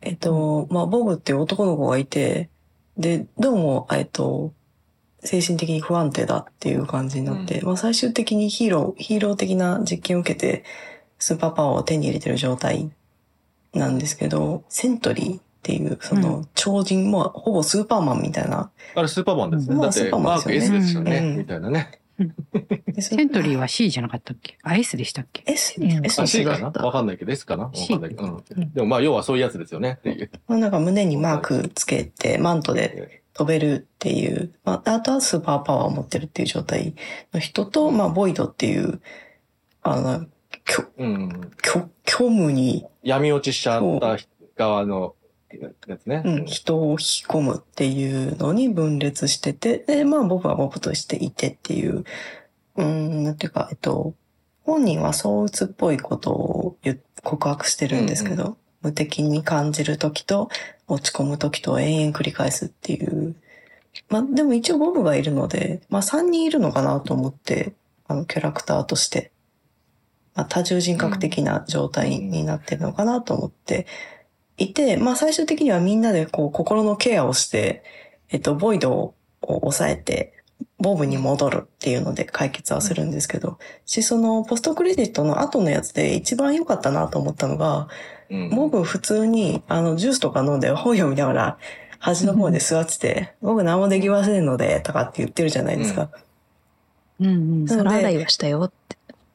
えっと、まあ、ボブっていう男の子がいて、で、どうも、えっと、精神的に不安定だっていう感じになって、 うんまあ、最終的にヒーロー、ヒーロー的な実験を受けて、スーパーパワーを手に入れてる状態なんですけど、セントリーっていう、その、超人、もほぼスーパーマンみたいな。 あれスーパーマンですね。 まあだって、 スーパーマンマーク S ですよね。 うんみたいなね。 でセントリーは シー じゃなかったっけ？あ、S でしたっけ？ S、 うん S あ、C かなだったわかんないけど、S かなわか C んないけど。うん。でもまあ、要はそういうやつですよね。っていう。 まあ、なんか胸にマークつけて、マントで飛べるっていう、まあ、あとはスーパーパワーを持ってるっていう状態の人と、まあ、ボイドっていう、あの、きょ、 うん。 きょ、虚無に、 闇落ちしちゃった側のやつね。 うん、人を引き込むっていうのに分裂してて、で、まあ僕は僕としていてっていう、うーん、なんていうか、えっと、本人は躁うつっぽいことを言っ告白してるんですけど、 うん無敵に感じる時と落ち込む時と延々繰り返すっていう。まあでも一応ボブがいるので、まあさんにんいるのかなと思って、あのキャラクターとして、まあ多重人格的な状態になってるのかなと思っていて、まあ最終的にはみんなでこう心のケアをして、えっと、ボイドを抑えて、ボブに戻るっていうので解決はするんですけど、し、そのポストクレジットの後のやつで一番良かったなと思ったのが、 うん。 ボブ普通にあのジュースとか飲んで本読みながら端の方で座ってて、僕何もできませんのでとかって言ってるじゃないですか。 うんうん。 なの皿洗いで、 はしたよって。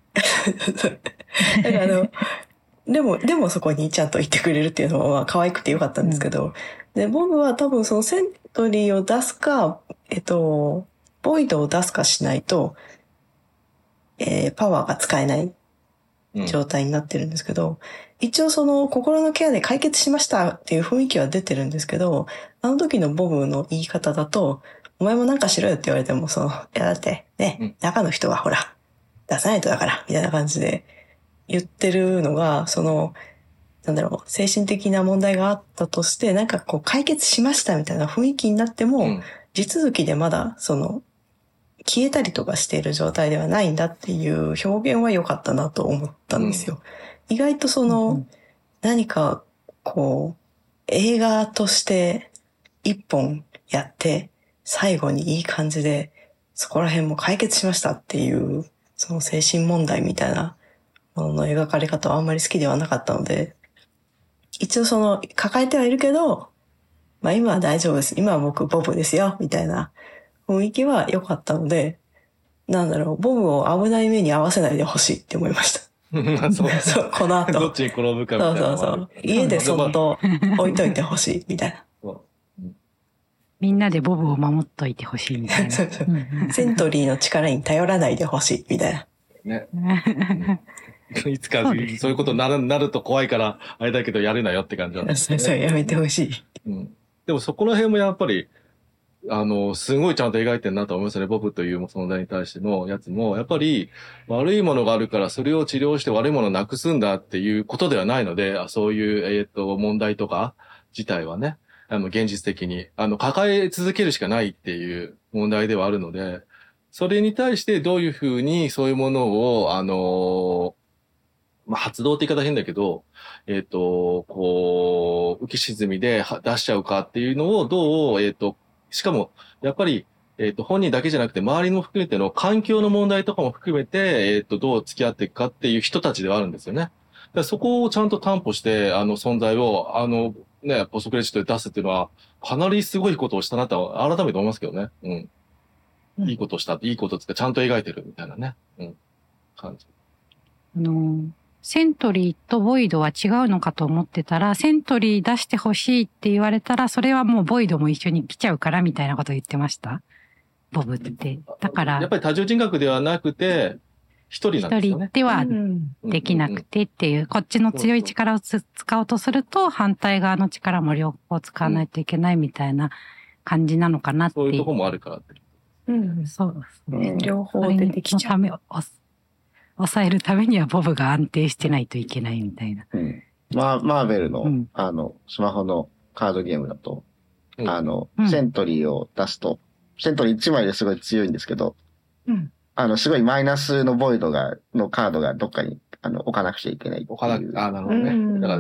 だからあの、でも、でもそこにちゃんといてくれるっていうのはまあ可愛くてよかったんですけど、で、ボブは多分そのセントリーを出すか、えっと、ボイドを出すかしないと、えーパワーが使えないうん状態になってるんですけど、一応その心のケアで解決しましたっていう雰囲気は出てるんですけど、あの時のボブの言い方だと、お前もなんかしろよって言われても、その、いやだってね、 うん中の人がほら、出さないとだから、みたいな感じで言ってるのが、その、なんだろう、精神的な問題があったとして、なんかこう解決しましたみたいな雰囲気になっても、 うん地続きでまだ、その、消えたりとかしている状態ではないんだっていう表現は良かったなと思ったんですよ。意外とその、 うん何か、こう、映画として一本やって、最後にいい感じで、そこら辺も解決しましたっていう、その精神問題みたいなものの描かれ方はあんまり好きではなかったので、一応その、抱えてはいるけど、まあ今は大丈夫です。今は僕ボブですよ、みたいな雰囲気は良かったので、なんだろう、ボブを危ない目に合わせないでほしいって思いました。 まあそう。 そう、この後。 どっちに転ぶかみたそいうなのはあるそうそう。家でそっと置いといてほしい、みたいな。 そうみんなでボブを守っといてほしいみたいな。 そうそううんうんセントリーの力に頼らないでほしい、みたいな。 ね。いつかそうですねそういうことになるなると怖いから、あれだけどやるなよって感じなんですね。 そうそう、やめてほしい。 うん。でもそこら辺もやっぱり、あの、すごいちゃんと描いてるなと思いますね。ボブという存在に対してのやつも、やっぱり悪いものがあるからそれを治療して悪いものをなくすんだっていうことではないので、あそういう、えっと、問題とか自体はね、あの、現実的に、あの、抱え続けるしかないっていう問題ではあるので、それに対してどういうふうにそういうものを、あの、まあ、発動って言い方変だけど、えっ、と、こう、浮き沈みでは出しちゃうかっていうのをどう、えっ、と、しかも、やっぱり、えっ、と、本人だけじゃなくて、周りも含めての環境の問題とかも含めて、えっ、と、どう付き合っていくかっていう人たちではあるんですよね。だからそこをちゃんと担保して、あの、存在を、あの、ね、ポストクレジットで出すっていうのは、かなりすごいことをしたなと、改めて思いますけどね。うん。いいことをしたって、いいことつか、ちゃんと描いてるみたいなね。うん。感じ。 あの、セントリーとボイドは違うのかと思ってたら、セントリー出してほしいって言われたら、それはもうボイドも一緒に来ちゃうからみたいなこと言ってました。ボブって。だからやっ、ぱり多重人格ではなくて、一人なんです一よね。 人ではうんできなくてっていう、こっちの強い力をつ使おうとすると、反対側の力も両方使わないといけないみたいな感じなのかなってそういういう。 とこもあるからって。 うん。 そうですね。 両方出てきちゃう。 それのためを抑えるためにはボブが安定してないといけないみたいな。 うん。マーマーベルの、 うんあの、スマホのカードゲームだと、 うんあの、 うんセントリーを出すと、セントリーいちまいですごい強いんですけど、 うん。 あの、すごいマイナスのボイドが、のカードがどっかに、あの、置かなくちゃいけないっていう。 お金、あ、なるほどね。 うんだから、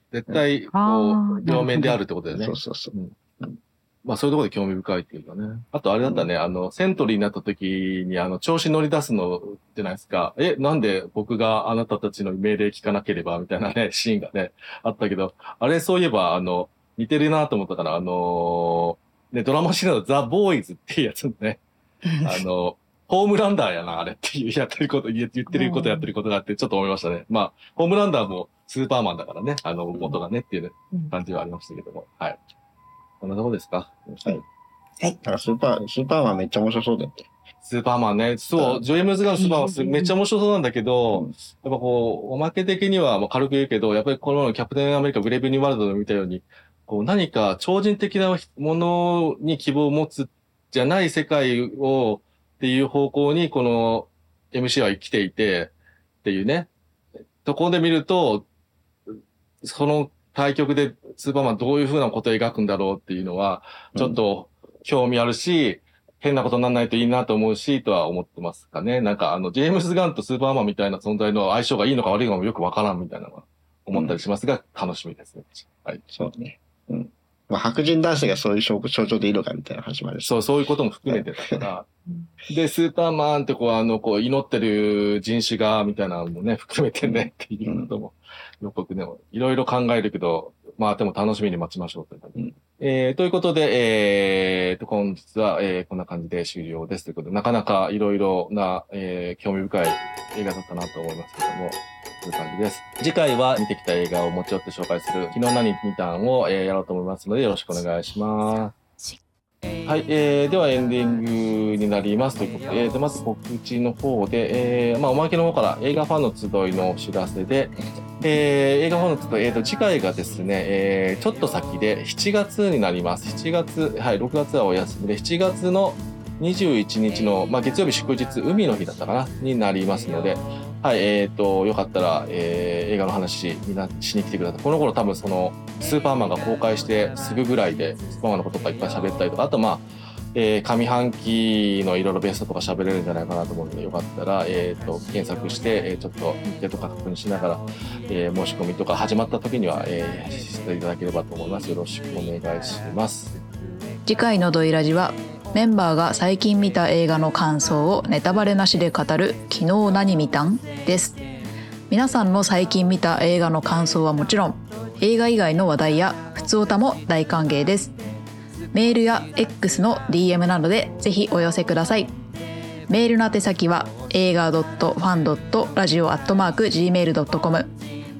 絶対、こあう、 ー両面であるってことだよねそう。そうそう。 まあそういうところで興味深いっていうかね。あとあれだったね、あの、セントリーになった時に、あの、調子乗り出すのじゃないですか。え、なんで僕があなたたちの命令聞かなければみたいなね、シーンがね、あったけど、あれそういえば、あの、似てるなと思ったから、あのーね、ドラマシリーズのザ・ボーイズっていうやつのね、あの、ホームランダーやな、あれっていうやってること、言ってることやってることがあって、ちょっと思いましたね。まあ、ホームランダーもスーパーマンだからね、あの、元がねっていう感じはありましたけども、はい。こんなとこですか？ はいだからスーパー、スーパーマンめっちゃ面白そうだよね。 スーパーマンね。そうう、ジョエムズガンのスーパーマンすめっちゃ面白そうなんだけど、 うんやっぱこう、おまけ的にはまあ軽く言うけど、やっぱりこのキャプテンアメリカブレイブニューワールドで見たように、こう何か超人的なものに希望を持つじゃない世界をっていう方向にこの エムシー は生きていてっていうね。ところで見ると、その対局でスーパーマンどういう風なことを描くんだろうっていうのは、ちょっと興味あるし、変なことにならないといいなと思うし、とは思ってますかね。なんかあの、ジェームズ・ガンとスーパーマンみたいな存在の相性がいいのか悪いのかもよくわからんみたいなのは思ったりしますが、楽しみですね。はい。 そうね。うん。まあ、白人男性がそういう象象徴でいいのかみたいな話もあるし。 そう、そういうことも含めてだから。で、スーパーマンってこう、あの、こう、祈ってる人種が、みたいなのもね、含めてね、っていうことも、予告でも、いろいろ考えるけど、まあでも楽しみに待ちましょうという感じ。 うんえー、ということで、えーと、本日は、えー、こんな感じで終了ですということで、なかなかいろいろな、えー、興味深い映画だったなと思いますけども、という感じです。次回は見てきた映画を持ち寄って紹介する、昨日何見たんを、えー、やろうと思いますので、よろしくお願いします。はい、えー、ではエンディングになりますということで、えー、とまず告知の方で、えー、まあおまけの方から映画ファンの集いのお知らせで、えー、映画ファンの集い、えー、と次回がですね、えー、ちょっと先でしちがつになります。しちがつ、はい、ろくがつはお休みで、しちがつのにじゅういちにちの、まあ、月曜日祝日、海の日だったかな、になりますので、はい、えっ、と、よかったら、えー、映画の話みんなしに来てください。この頃多分その、スーパーマンが公開してすぐぐらいで、スーパーマンのこととかいっぱい喋ったりとか、あとまあ、えー、上半期のいろいろベストとか喋れるんじゃないかなと思うので、よかったら、えっ、と、検索して、えー、ちょっと日程とか確認しながら、えー、申し込みとか始まった時には、えー、していただければと思います。よろしくお願いします。 次回のドイラジはメンバーが最近見た映画の感想をネタバレなしで語る昨日何見たんです皆さんの最近見た映画の感想はもちろん映画以外の話題やふつおたも大歓迎ですメールや X の ディーエム などでぜひお寄せくださいメールの宛先は映画 ファン ラジオ アットマーク ジーメール ドットコム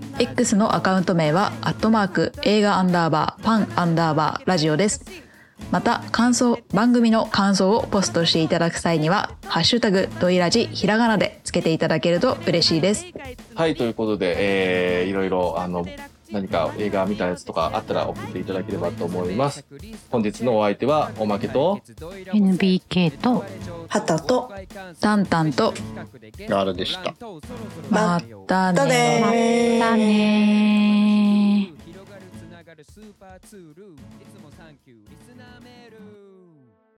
X のアカウント名はアットマーク映画アンダーバーファンアンダーバーラジオですまた感想番組の感想をポストしていただく際にはハッシュタグドイラジひらがなでつけていただけると嬉しいですはい、ということで、えー、いろいろ、あの、何か映画見たやつとかあったら送っていただければと思います。本日のお相手は、おまけと、 エヌビーケー とはたと、 タンタンとガールでした。 またまたねーまたねー広がるつながるスーパーツールいつもサンキューリスナーメール